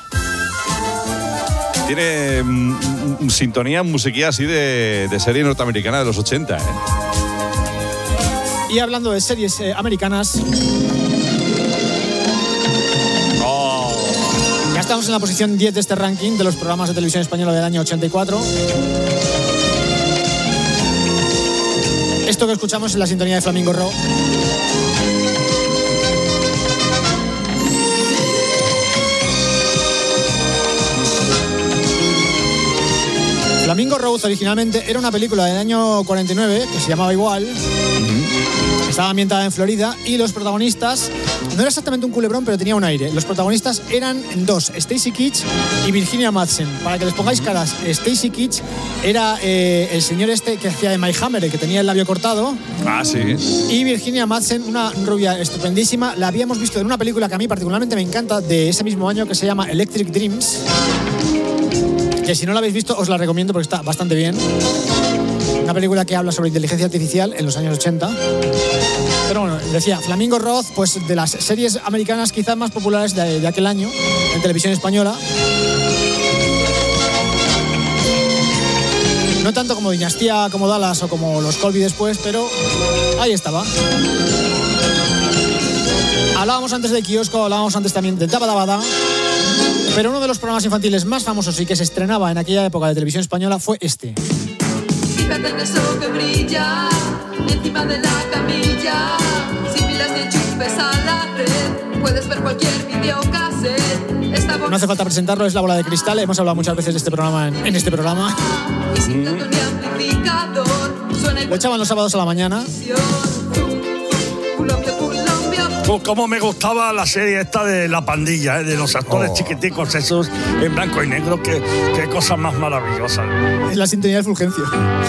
Speaker 15: Tiene mm, sintonía, musiquilla así de, de serie norteamericana de los ochenta, ¿eh?
Speaker 12: Y hablando de series eh, americanas, estamos en la posición diez de este ranking de los programas de televisión española del año ochenta y cuatro. Esto que escuchamos es la sintonía de Flamingo Row. Flamingo Road originalmente era una película del año cuarenta y nueve que se llamaba igual. Uh-huh. Estaba ambientada en Florida y los protagonistas, no era exactamente un culebrón, pero tenía un aire. Los protagonistas eran dos, Stacy Keach y Virginia Madsen. Para que les pongáis caras, Stacy Keach era eh, el señor este que hacía de Mike Hammer, el que tenía el labio cortado.
Speaker 15: Ah, sí.
Speaker 12: Y Virginia Madsen, una rubia estupendísima. La habíamos visto en una película que a mí particularmente me encanta de ese mismo año que se llama Electric Dreams. Que si no la habéis visto os la recomiendo porque está bastante bien. Una película que habla sobre inteligencia artificial en los años ochenta. Pero bueno, decía, Flamingo Roth, pues de las series americanas quizás más populares de, de aquel año en televisión española. No tanto como Dinastía, como Dallas o como los Colby después, pero ahí estaba. Hablábamos antes de Kiosco, hablábamos antes también de Tabadabada. Pero uno de los programas infantiles más famosos y que se estrenaba en aquella época de televisión española fue este.
Speaker 17: Fíjate en eso que brilla encima de la camilla. Sin pilas ni enchufes a la red, puedes ver cualquier videocassette. Esta
Speaker 12: no hace falta presentarlo, es La Bola de Cristal. Hemos hablado muchas veces de este programa en, en este programa.
Speaker 17: Y sin tanto ni amplificador, suena
Speaker 12: Lo echaban los sábados a la mañana.
Speaker 13: Pues como me gustaba la serie esta de La Pandilla, ¿eh? De los actores oh. chiquiticos esos en blanco y negro, qué, qué cosa más maravillosa.
Speaker 12: Es la sintonía del Fulgencio.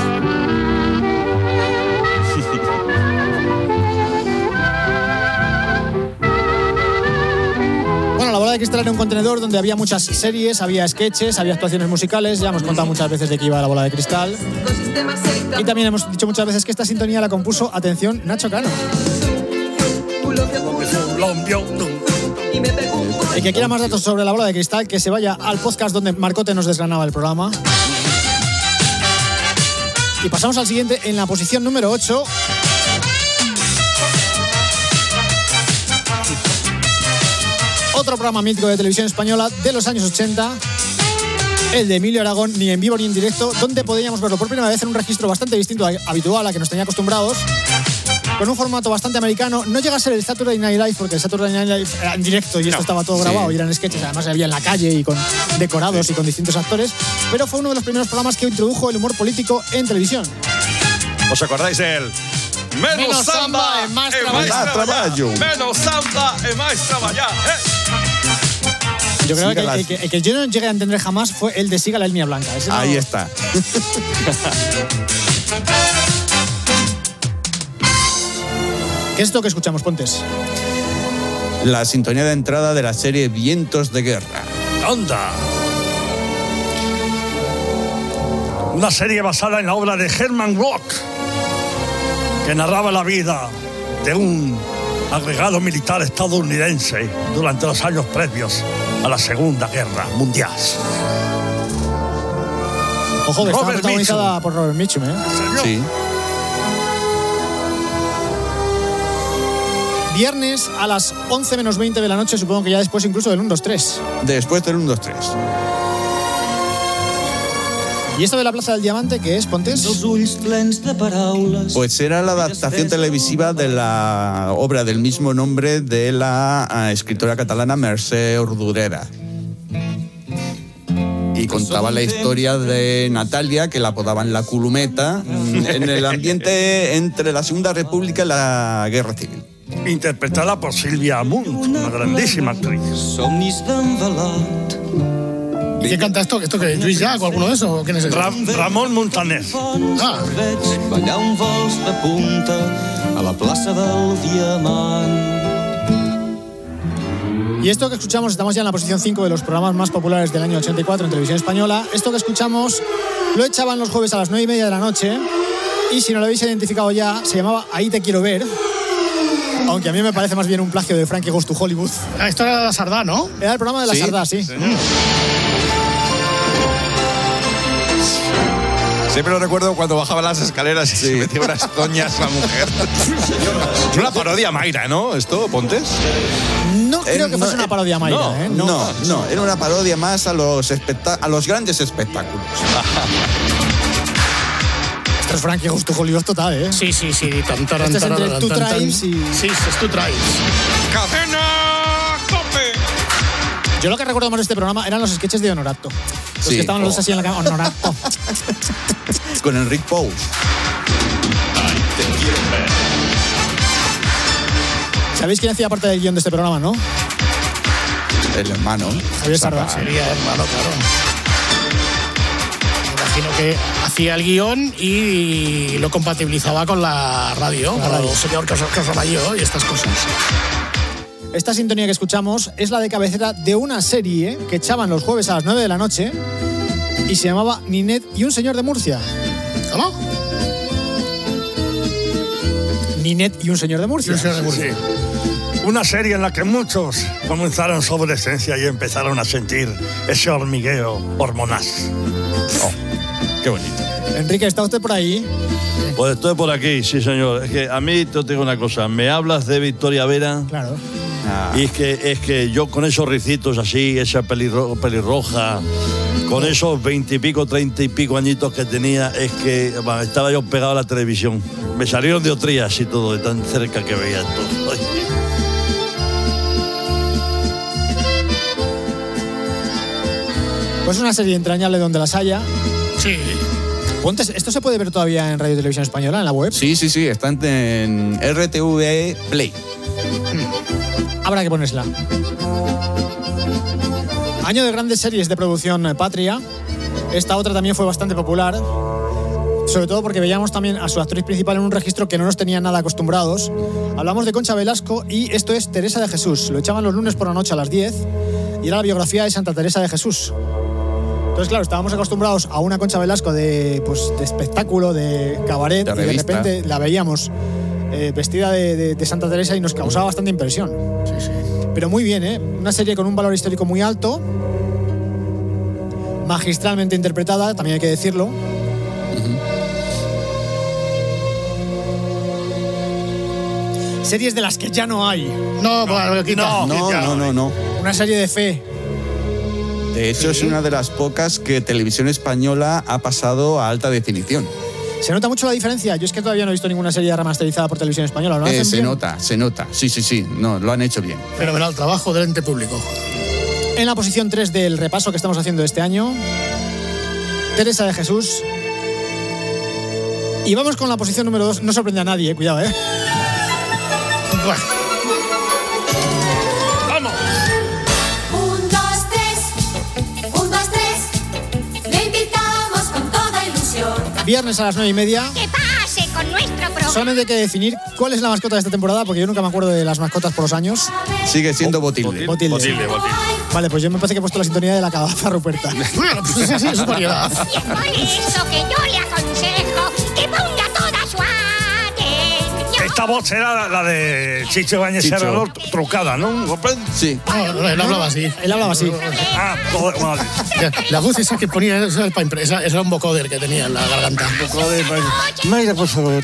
Speaker 12: Bueno, La Bola de Cristal era un contenedor donde había muchas series, había sketches, había actuaciones musicales. Ya hemos contado muchas veces de qué iba La Bola de Cristal. Y también hemos dicho muchas veces que esta sintonía la compuso, atención, Nacho Cano. El que quiera más datos sobre La Bola de Cristal, que se vaya al podcast donde Marcote nos desgranaba el programa. Y pasamos al siguiente en la posición número ocho. Otro programa mítico de televisión española de los años ochenta. El de Emilio Aragón, ni en vivo ni en directo, donde podíamos verlo por primera vez en un registro bastante distinto a, habitual a que nos tenía acostumbrados. Con un formato bastante americano. No llega a ser el Saturday Night Live, porque el Saturday Night Live era en directo y esto no, estaba todo grabado, sí. Y eran sketches, además se había en la calle y con decorados sí. y con distintos actores, pero fue uno de los primeros programas que introdujo el humor político en televisión.
Speaker 15: ¿Os acordáis de él? Menos,
Speaker 12: Menos samba e máis
Speaker 15: traballo. Menos samba e máis traballar. Eh.
Speaker 12: Yo creo que el, que el que yo no llegué a entender jamás fue el de Siga la línea blanca. Ese
Speaker 14: Ahí
Speaker 12: no...
Speaker 14: está.
Speaker 12: ¿Qué es esto que escuchamos, Pontes?
Speaker 14: La sintonía de entrada de la serie Vientos de Guerra.
Speaker 13: ¡Anda! Una serie basada en la obra de Herman Brock, que narraba la vida de un agregado militar estadounidense durante los años previos a la Segunda Guerra Mundial.
Speaker 12: Ojo, que estaba protagonizada por Robert Mitchum, ¿eh?
Speaker 14: Sí.
Speaker 12: Viernes a las once menos veinte de la noche, supongo que ya después incluso del uno dos tres.
Speaker 14: Después del uno dos tres.
Speaker 12: ¿Y esto de la Plaza del Diamante qué es, Pontes?
Speaker 14: Pues era la adaptación televisiva de la obra del mismo nombre de la uh, escritora catalana Mercè Rodoreda. Y contaba la historia de Natalia, que la apodaban la Culumeta, en el ambiente entre la Segunda República y la Guerra Civil.
Speaker 13: Interpretada por Silvia Munt, una grandísima actriz.
Speaker 1: ¿Y qué canta esto? ¿Esto qué? ¿Lluís Llach o alguno de esos? ¿Quién es ese?
Speaker 13: Ra Ramón Montaner.
Speaker 1: Ah.
Speaker 16: Ballar un vals de punta a la plaça del Diamant.
Speaker 12: Y esto que escuchamos, estamos ya en la posición cinco de los programas más populares del año ochenta y cuatro en televisión española. Esto que escuchamos lo echaban los jueves a las nueve y media de la noche. Y si no lo habéis identificado ya, se llamaba Ahí te quiero ver. Aunque a mí me parece más bien un plagio de Frankie Goes to Hollywood.
Speaker 1: Ah, esto era la Sardá, ¿no?
Speaker 12: Era el programa de la
Speaker 14: ¿Sí?
Speaker 12: Sardá, sí.
Speaker 14: Sí.
Speaker 15: Siempre lo recuerdo cuando bajaba las escaleras y sí. se metía unas doñas la mujer. Es una parodia Mayra, ¿no? ¿Esto, Pontes?
Speaker 12: No creo eh, que fuese no, una parodia Mayra,
Speaker 14: no,
Speaker 12: ¿eh?
Speaker 14: No, no, no, era una parodia más a los, espectá- a los grandes espectáculos.
Speaker 12: Esto es Frankie Gusto Hollywood total, ¿eh?
Speaker 1: Sí, sí, sí. Tan, tan,
Speaker 12: este es
Speaker 1: tan,
Speaker 12: entre
Speaker 1: tan,
Speaker 12: tú
Speaker 1: tan,
Speaker 12: traes y...
Speaker 1: Sí, es tú traes.
Speaker 15: ¡Cadena Cope!
Speaker 12: Yo lo que recuerdo más de este programa eran los sketches de Honorato. Los sí. que estaban los dos así en la cama. Honorato.
Speaker 14: Con Enrique Pous.
Speaker 12: ¿Sabéis quién hacía parte del guión de este programa, no?
Speaker 14: El hermano.
Speaker 12: Javier Sarda.
Speaker 1: Sería hermano, claro. Me imagino que hacía el guión y lo compatibilizaba con la radio, con el señor Casamayo y estas cosas.
Speaker 12: Esta sintonía que escuchamos es la de cabecera de una serie que echaban los jueves a las nueve de la noche y se llamaba Ninet y un señor de Murcia.
Speaker 1: ¿Cómo?
Speaker 12: Ninet y un señor de Murcia.
Speaker 13: Un señor de Murcia. Sí. Una serie en la que muchos comenzaron su adolescencia y empezaron a sentir ese hormigueo hormonal.
Speaker 15: Oh, qué bonito.
Speaker 12: Enrique, ¿está usted por ahí?
Speaker 13: Pues estoy por aquí, sí, señor. Es que a mí te digo una cosa. Me hablas de Victoria Vera.
Speaker 12: Claro.
Speaker 13: Ah. Y es que, es que yo con esos ricitos así, esa pelirro, pelirroja, con esos veintipico, treinta y pico añitos que tenía, es que bueno, estaba yo pegado a la televisión. Me salieron de otrías y todo, de tan cerca que veía todo. Ay.
Speaker 12: Pues una serie entrañable donde las haya.
Speaker 1: Sí.
Speaker 12: Pontes, ¿esto se puede ver todavía en Radio y Televisión Española, en la web?
Speaker 14: Sí, sí, sí, está en R T V Play.
Speaker 12: Habrá que ponérsela. Año de grandes series de producción patria. Esta otra también fue bastante popular, sobre todo porque veíamos también a su actriz principal en un registro que no nos tenía nada acostumbrados. Hablamos de Concha Velasco y esto es Teresa de Jesús. Lo echaban los lunes por la noche a las diez y era la biografía de Santa Teresa de Jesús. Entonces, claro, estábamos acostumbrados a una Concha Velasco de, pues, de espectáculo, de cabaret, de y de repente la veíamos eh, vestida de, de, de Santa Teresa y nos causaba bastante impresión.
Speaker 1: Sí, sí.
Speaker 12: Pero muy bien, ¿eh? Una serie con un valor histórico muy alto, magistralmente interpretada, también hay que decirlo. Uh-huh. Series de las que ya no hay.
Speaker 1: No, no, no,
Speaker 14: no, no, no, no.
Speaker 12: Una serie de fe.
Speaker 14: De hecho, sí. es una de las pocas que Televisión Española ha pasado a alta definición.
Speaker 12: ¿Se nota mucho la diferencia? Yo es que todavía no he visto ninguna serie remasterizada por Televisión Española. ¿Lo hacen
Speaker 14: eh, se
Speaker 12: bien?
Speaker 14: nota, se nota. Sí, sí, sí. No, lo han hecho bien.
Speaker 1: Fenomenal trabajo del ente público.
Speaker 12: En la posición tres del repaso que estamos haciendo este año, Teresa de Jesús. Y vamos con la posición número dos. No sorprende a nadie, eh. Cuidado, ¿eh?
Speaker 1: Bueno.
Speaker 11: ¡Vamos! Un, dos, tres. Un, dos, tres. Le invitamos con toda ilusión.
Speaker 12: Viernes a las nueve y media.
Speaker 11: ¡Que pase con nuestro programa!
Speaker 12: Solamente hay que definir cuál es la mascota de esta temporada, porque yo nunca me acuerdo de las mascotas por los años.
Speaker 14: Sigue siendo Botilde.
Speaker 12: Botilde.
Speaker 15: Botilde, Botilde.
Speaker 12: Vale, pues yo me parece que he puesto la sintonía de la calabaza Ruperta.
Speaker 1: Bueno, pues sí, sí, es su variedad.
Speaker 11: Y es por eso que yo le aconsejo que ponga toda su atención.
Speaker 13: Esta voz era la de Chicho Bañez Serrador trucada, ¿no?
Speaker 14: Sí.
Speaker 1: No, no, él hablaba así.
Speaker 12: Él hablaba así.
Speaker 13: Ah, joder, vale.
Speaker 1: La voz esa que ponía, esa era, para impre- esa, esa era un vocoder que tenía en la garganta. Un vocoder.
Speaker 13: Mayra, por favor.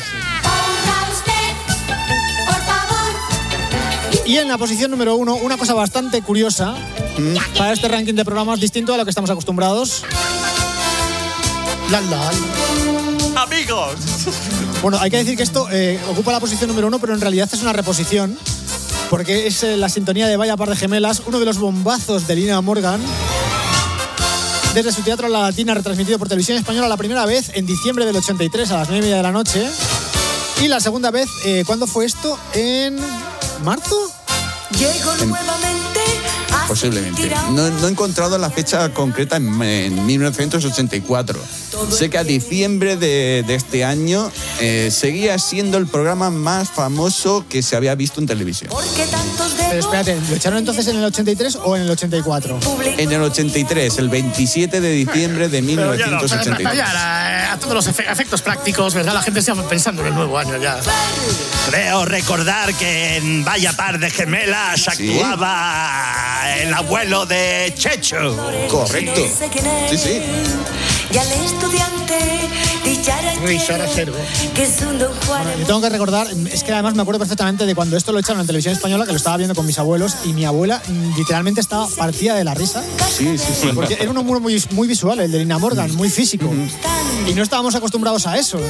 Speaker 12: Y en la posición número uno, una cosa bastante curiosa mm. para este ranking de programas distinto a lo que estamos acostumbrados.
Speaker 1: La, la.
Speaker 13: Amigos.
Speaker 12: Bueno, hay que decir que esto eh, ocupa la posición número uno, pero en realidad es una reposición, porque es eh, la sintonía de Vaya Par de Gemelas, uno de los bombazos de Lina Morgan, desde su teatro La Latina, retransmitido por Televisión Española la primera vez en diciembre del ochenta y tres a las nueve y media de la noche. Y la segunda vez, eh, ¿cuándo fue esto? ¿En marzo?
Speaker 14: En... Posiblemente. No, no he encontrado la fecha concreta en, en mil novecientos ochenta y cuatro. Sé que a diciembre de, de este año eh, seguía siendo el programa más famoso que se había visto en televisión.
Speaker 12: Pero espérate, ¿lo echaron entonces en el ochenta y tres o en el ochenta y cuatro?
Speaker 14: En el ochenta y tres, el veintisiete de diciembre de mil novecientos ochenta y tres.
Speaker 1: Ya, ya, a todos los efe- efectos prácticos, ¿verdad? La gente se va pensando en el nuevo año ya.
Speaker 13: Creo recordar que en Vaya Par de Gemelas actuaba ¿Sí? el abuelo de Checho.
Speaker 14: Correcto. Sí, sí.
Speaker 11: Ya lees tu
Speaker 1: Risa cero.
Speaker 12: Bueno, yo tengo que recordar, es que además me acuerdo perfectamente de cuando esto lo echaron en televisión española, que lo estaba viendo con mis abuelos, y mi abuela mm, literalmente estaba partida de la risa.
Speaker 14: Sí, sí, sí.
Speaker 12: Porque era un humor muy, muy visual, el de Lina Morgan, muy físico. Uh-huh. Y no estábamos acostumbrados a eso.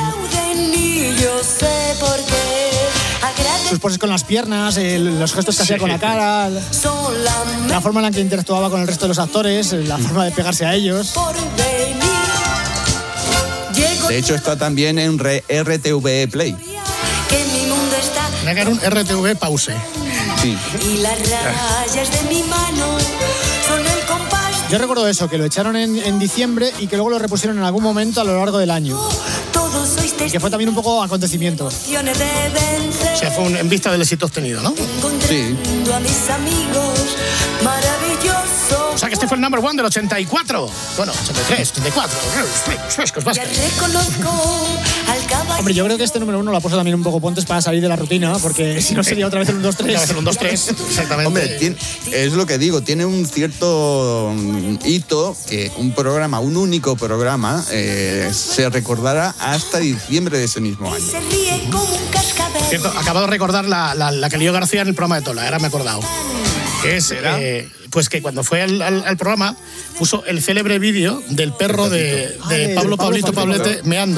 Speaker 12: Sus poses con las piernas, el, los gestos que hacía sí. con la cara, la forma en la que interactuaba con el resto de los actores, la forma de pegarse a ellos.
Speaker 14: De hecho, está también en R T V Play.
Speaker 1: Tiene que haber un R T V pause.
Speaker 14: Sí.
Speaker 11: Y las rayas de mi mano son el compás.
Speaker 12: Yo recuerdo eso, que lo echaron en, en diciembre y que luego lo repusieron en algún momento a lo largo del año. Que fue también un poco acontecimiento.
Speaker 1: O sea, fue un, en vista del éxito obtenido, ¿no?
Speaker 14: Sí.
Speaker 1: O sea, que este fue el number one del ochenta y cuatro. Bueno, ochenta y tres, ochenta y cuatro.
Speaker 12: Hombre, yo creo que este número uno lo ha puesto también un poco Pontes para salir de la rutina, porque si no sería otra vez el uno dos tres.
Speaker 1: Va a ser un dos tres, exactamente.
Speaker 14: Hombre, tiene, es lo que digo, tiene un cierto hito que un programa, un único programa, eh, se recordará hasta diciembre de ese mismo año.
Speaker 1: Cierto, acabo de recordar la, la, la que lió García en el programa de Tola, ahora me he acordado. Es, eh, pues que cuando fue al, al, al programa puso el célebre vídeo del perro de, de ah, Pablo Pablito Pablete meando.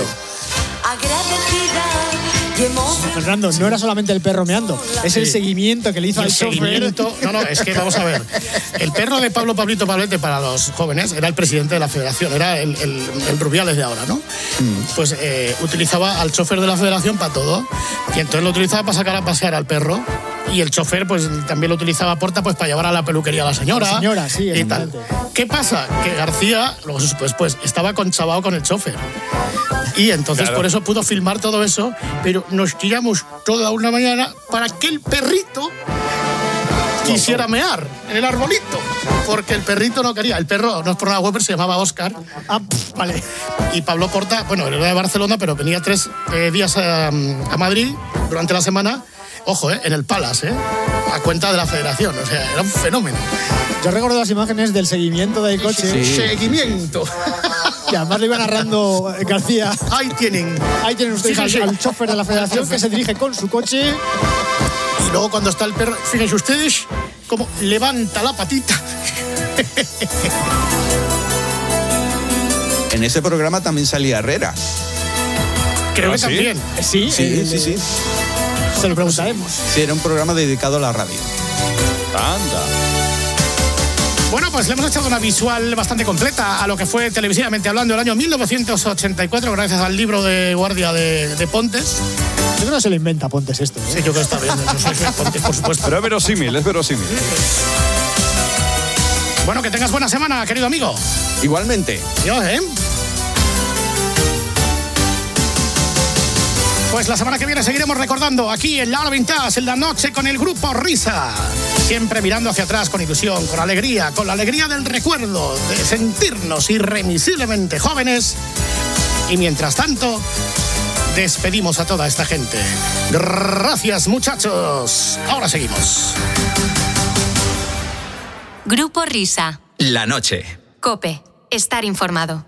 Speaker 12: Fernando, no era solamente el perro meando, es sí. el seguimiento que le hizo al chofer.
Speaker 1: No, no, es que vamos a ver. El perro de Pablo Pablito Pablete, para los jóvenes, era el presidente de la federación, era el, el, el Rubiales de ahora, ¿no? Mm. Pues eh, utilizaba al chofer de la federación para todo, y entonces lo utilizaba para sacar a pasear al perro. Y el chofer pues también lo utilizaba a Porta pues para llevar a la peluquería a la señora.
Speaker 12: La señora, sí,
Speaker 1: y tal. ¿Qué pasa? Que García, luego pues, pues estaba conchabado con el chofer. Y entonces claro. por eso pudo filmar todo eso, pero nos tiramos toda una mañana para que el perrito quisiera mear en el arbolito, porque el perrito no quería. El perro, no es por nada web, se llamaba Óscar.
Speaker 12: Ah, pff, vale.
Speaker 1: Y Pablo Porta, bueno, era de Barcelona, pero venía tres eh, días a, a Madrid durante la semana. Ojo, ¿eh? En el Palace, ¿eh? A cuenta de la federación, o sea, era un fenómeno.
Speaker 12: Yo recuerdo las imágenes del seguimiento del coche.
Speaker 1: Sí. Seguimiento.
Speaker 12: Y además le iba narrando García.
Speaker 1: Ahí tienen.
Speaker 12: Ahí tienen ustedes sí, sí, al, al chofer de la federación que se dirige con su coche.
Speaker 1: Y luego cuando está el perro, fíjense ustedes cómo levanta la patita.
Speaker 14: En ese programa también salía Herrera.
Speaker 1: Creo que
Speaker 14: ¿sí?
Speaker 1: también.
Speaker 12: Sí,
Speaker 14: sí,
Speaker 12: el,
Speaker 14: sí, sí.
Speaker 12: Se lo preguntaremos.
Speaker 14: Sí, era un programa dedicado a la radio.
Speaker 15: Anda.
Speaker 1: Bueno, pues le hemos echado una visual bastante completa a lo que fue televisivamente hablando el año mil novecientos ochenta y cuatro, gracias al libro de guardia de, de Pontes.
Speaker 12: Yo creo que se lo inventa Pontes esto, ¿eh?
Speaker 1: Sí, yo creo que está bien. Yo soy Pontes, por supuesto.
Speaker 15: Pero es verosímil, es verosímil.
Speaker 1: Bueno, que tengas buena semana, querido amigo.
Speaker 14: Igualmente.
Speaker 1: Dios, ¿eh? Pues la semana que viene seguiremos recordando aquí en La Hora Vintage, en la noche, con el Grupo Risa. Siempre mirando hacia atrás con ilusión, con alegría, con la alegría del recuerdo, de sentirnos irremisiblemente jóvenes. Y mientras tanto, despedimos a toda esta gente. Gracias, muchachos. Ahora seguimos.
Speaker 3: Grupo Risa.
Speaker 2: La noche.
Speaker 3: COPE. Estar informado.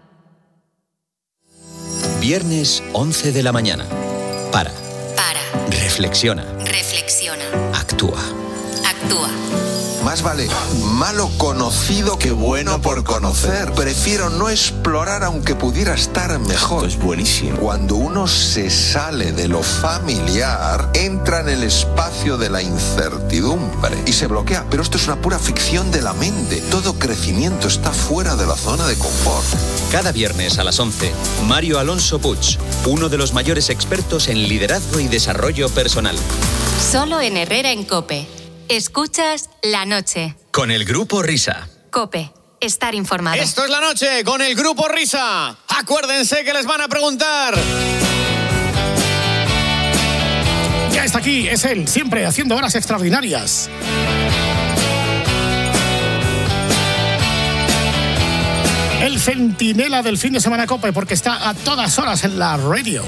Speaker 2: Viernes once de la mañana. Para.
Speaker 3: Para.
Speaker 2: Reflexiona.
Speaker 3: Reflexiona.
Speaker 2: Actúa.
Speaker 3: Actúa.
Speaker 18: Más vale malo conocido que bueno por conocer. Prefiero no explorar aunque pudiera estar mejor.
Speaker 15: Esto es buenísimo.
Speaker 18: Cuando uno se sale de lo familiar, entra en el espacio de la incertidumbre y se bloquea. Pero esto es una pura ficción de la mente. Todo crecimiento está fuera de la zona de confort.
Speaker 2: Cada viernes a las once, Mario Alonso Puig, uno de los mayores expertos en liderazgo y desarrollo personal.
Speaker 3: Solo en Herrera en COPE. Escuchas La Noche.
Speaker 2: Con el Grupo Risa.
Speaker 3: COPE. Estar informado.
Speaker 10: Esto es La Noche con el Grupo Risa. Acuérdense que les van a preguntar.
Speaker 1: Ya está aquí, es él, siempre haciendo horas extraordinarias. El centinela del fin de semana COPE, porque está a todas horas en la radio.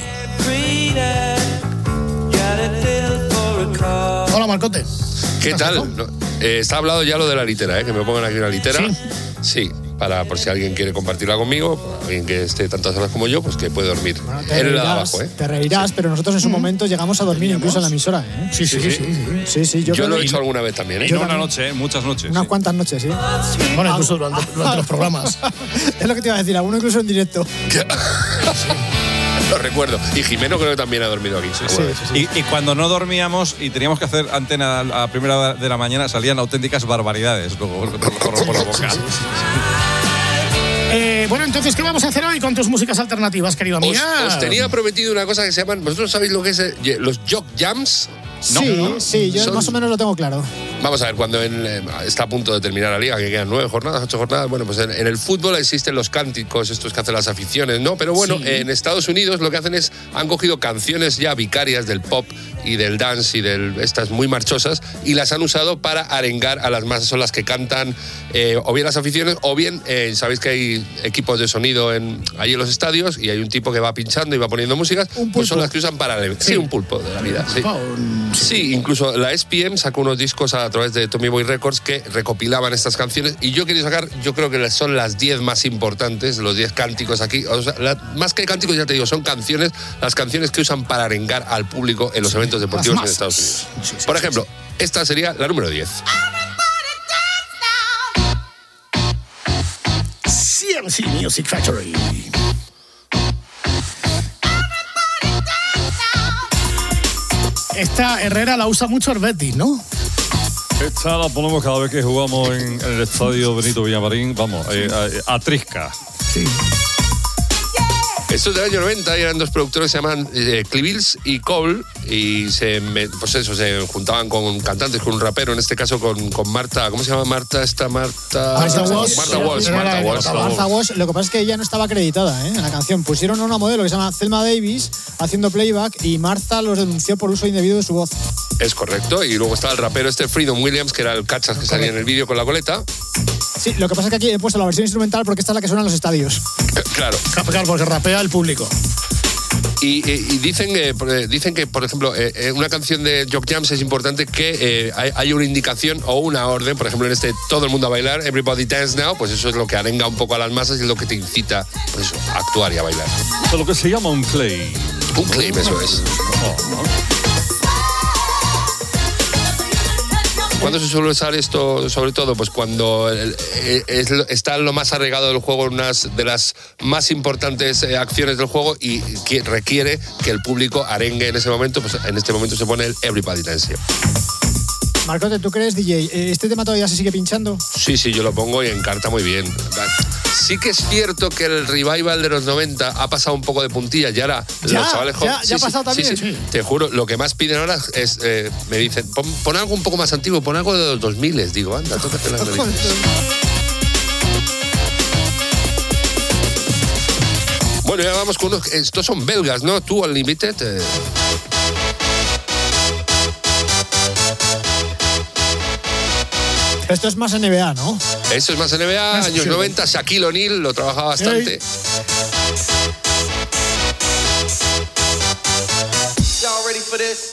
Speaker 1: Hola, Marcote.
Speaker 19: ¿Qué tal? No, eh, está hablado ya lo de la litera, ¿eh? Que me pongan aquí una litera.
Speaker 1: Sí.
Speaker 19: Sí. para por si alguien quiere compartirla conmigo, alguien que esté tantas horas como yo, pues que puede dormir.
Speaker 12: Bueno, te
Speaker 19: en el
Speaker 12: reirás,
Speaker 19: de abajo, ¿eh?
Speaker 12: Te reirás, pero nosotros en su momento llegamos a dormir incluso en la emisora, ¿eh?
Speaker 1: Sí, sí, sí. sí, sí.
Speaker 12: Sí, sí, yo,
Speaker 19: Yo lo he
Speaker 12: creo-
Speaker 19: hecho alguna vez también, ¿eh?
Speaker 15: Y no una noche, ¿eh? Muchas noches.
Speaker 12: Unas cuantas noches, sí.
Speaker 1: Bueno, incluso durante, durante los programas.
Speaker 12: Es lo que te iba a decir, alguno incluso en directo.
Speaker 19: Lo recuerdo. Y Jimeno creo que también ha dormido aquí. alguna vez.
Speaker 15: Y, y cuando no dormíamos y teníamos que hacer antena a primera hora de la mañana, salían auténticas barbaridades luego por, por, por la boca.
Speaker 1: Eh, bueno, entonces, ¿qué vamos a hacer hoy con tus músicas alternativas, querido
Speaker 19: Os,
Speaker 1: amiga?
Speaker 19: os tenía prometido una cosa que se llaman. ¿Vosotros sabéis lo que es eh, los Jock Jams?
Speaker 12: Sí, sí, yo
Speaker 19: Son-
Speaker 12: más o menos lo tengo claro.
Speaker 19: Vamos a ver, cuando en, eh, está a punto de terminar la liga, que quedan nueve jornadas, ocho jornadas, bueno, pues en, en el fútbol existen los cánticos, estos que hacen las aficiones, ¿no? Pero bueno,
Speaker 1: Sí.
Speaker 19: en Estados Unidos lo que hacen es, han cogido canciones ya vicarias del pop y del dance y de estas muy marchosas y las han usado para arengar a las masas, son las que cantan eh, o bien las aficiones o bien, eh, sabéis que hay equipos de sonido en, ahí en los estadios y hay un tipo que va pinchando y va poniendo músicas, pues son las que usan para... Sí, un pulpo de la vida, sí. Sí, incluso la S P M sacó unos discos a través de Tommy Boy Records que recopilaban estas canciones y yo quería sacar, yo creo que son las diez más importantes, los diez cánticos aquí, o sea, la- más que cánticos ya te digo, son canciones, las canciones que usan para arengar al público en los eventos deportivos en
Speaker 1: masas.
Speaker 19: Estados Unidos. Por ejemplo, esta sería la número diez.
Speaker 1: C M C Music Factory. Esta Herrera la usa mucho el Betis, ¿no?
Speaker 13: Esta la ponemos cada vez que jugamos en, en el estadio Benito Villamarín, vamos, eh, a, a Trisca.
Speaker 1: Sí.
Speaker 19: Estos del año noventa eran dos productores que se llaman eh, Clevilles y Cole y se, me- pues eso, se juntaban con cantantes, con un rapero, en este caso con, con Marta, ¿cómo se llama Marta? Esta Marta...
Speaker 12: Marta Walsh.
Speaker 19: Marta Walsh, Marta Walsh.
Speaker 12: Martha Walsh, lo que pasa es que ella no estaba acreditada, ¿eh? En la canción. Pusieron a una modelo que se llama Thelma Davis haciendo playback y Martha los denunció por uso indebido de su voz.
Speaker 19: Es correcto, y luego está el rapero este Freedom Williams, que era el cachas que salía en el vídeo con la coleta.
Speaker 12: Sí, lo que pasa es que aquí he puesto la versión instrumental porque esta es la que suena en los estadios.
Speaker 19: Claro.
Speaker 1: Claro, porque rapea el público.
Speaker 19: Y, y- y dicen, eh, por- eh, dicen que, por ejemplo, eh, eh, una canción de Jock Jams es importante que eh, hay, hay una indicación o una orden, por ejemplo, en este Todo el mundo a bailar, Everybody Dance Now, pues eso es lo que arenga un poco a las masas y es lo que te incita pues eso, a actuar y a bailar.
Speaker 13: De lo que se llama un claim.
Speaker 19: Un claim, eso es. ¿Cuándo se suele usar esto, sobre todo? Pues cuando el- eh, es lo- está lo más arraigado del juego, unas de las más importantes eh, acciones del juego y que requiere que el público arengue en ese momento, pues en este momento se pone el Everybody Dance.
Speaker 12: Marcote, ¿tú crees, D J? eh, ¿Este tema todavía se sigue pinchando?
Speaker 19: Sí, sí, yo lo pongo y encarta muy bien. Sí que es cierto que el revival de los noventa ha pasado un poco de puntillas y ahora
Speaker 12: Ya,
Speaker 19: los chavales
Speaker 12: ya,
Speaker 19: jóvenes...
Speaker 12: ya
Speaker 19: sí,
Speaker 12: ha
Speaker 19: sí,
Speaker 12: pasado
Speaker 19: sí,
Speaker 12: también.
Speaker 19: sí. Te juro, lo que más piden ahora es, eh, me dicen, pon, pon algo un poco más antiguo, pon algo de los dos mil, les digo, anda, tócate las narices. Bueno, ya vamos con unos... Estos son belgas, ¿no? Tú, Unlimited... Eh.
Speaker 12: Esto es más N B A, ¿no?
Speaker 19: Eso es más N B A,
Speaker 12: Más
Speaker 19: años
Speaker 12: sí.
Speaker 19: noventa, Shaquille O'Neal lo trabajaba bastante.
Speaker 11: Y'all ready for this?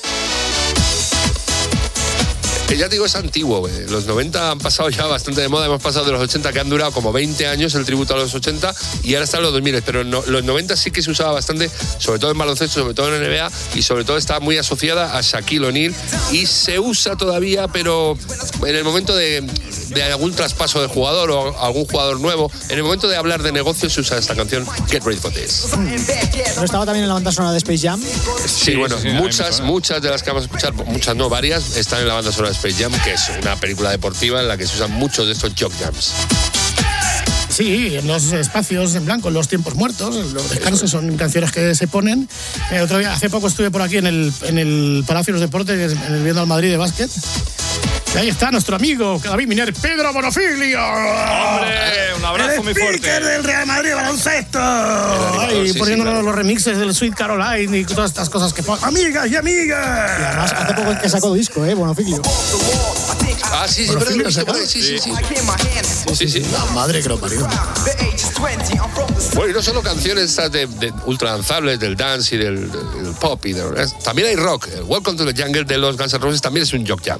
Speaker 19: Que ya te digo, es antiguo. eh. Los noventa han pasado ya bastante de moda. Hemos pasado de los ochenta, que han durado como veinte años el tributo a los ochenta, y ahora están los dos mil. Pero no, los noventa sí que se usaba bastante, sobre todo en baloncesto, sobre todo en N B A, y sobre todo está muy asociada a Shaquille O'Neal. Y se usa todavía, pero en el momento de, de algún traspaso de jugador o algún jugador nuevo, en el momento de hablar de negocios, se usa esta canción, Get Ready for This.
Speaker 12: ¿No estaba también en la banda sonora de Space Jam?
Speaker 19: Sí, bueno,
Speaker 12: sí, a mí me
Speaker 19: muchas,
Speaker 12: suena.
Speaker 19: muchas de las que vamos a escuchar, muchas no, varias, están en la banda sonora de Space Jam, que es una película deportiva en la que se usan muchos de estos Jock Jams.
Speaker 1: Sí, en los espacios en blanco, en los tiempos muertos, en los descansos, son canciones que se ponen. El otro día, hace poco estuve por aquí en el, en el Palacio de los Deportes, en el viendo al Madrid de básquet. Y ahí está nuestro amigo David Miner, Pedro Bonofilio.
Speaker 13: ¡Hombre! Un abrazo
Speaker 1: el
Speaker 13: muy fuerte.
Speaker 1: speaker del Real Madrid baloncesto. Ay,
Speaker 19: sí,
Speaker 1: poniéndonos
Speaker 19: sí, claro.
Speaker 1: los remixes del Sweet Caroline y todas estas cosas que ponen. ¡Amigas y amigas!
Speaker 12: Y además, hace poco que sacó disco, ¿eh? Bonofilio.
Speaker 19: Ah, sí, sí,
Speaker 1: Bonofilio
Speaker 19: pero lo he visto
Speaker 1: sacó.
Speaker 19: por ahí, sí, sí, sí. Sí, sí.
Speaker 1: La madre que lo parió.
Speaker 19: Bueno, y no solo canciones estas de, de ultra danzables, del dance y del, del pop, y de- también hay rock. El Welcome to the Jungle de los Guns N' Roses también es un Jock Jam.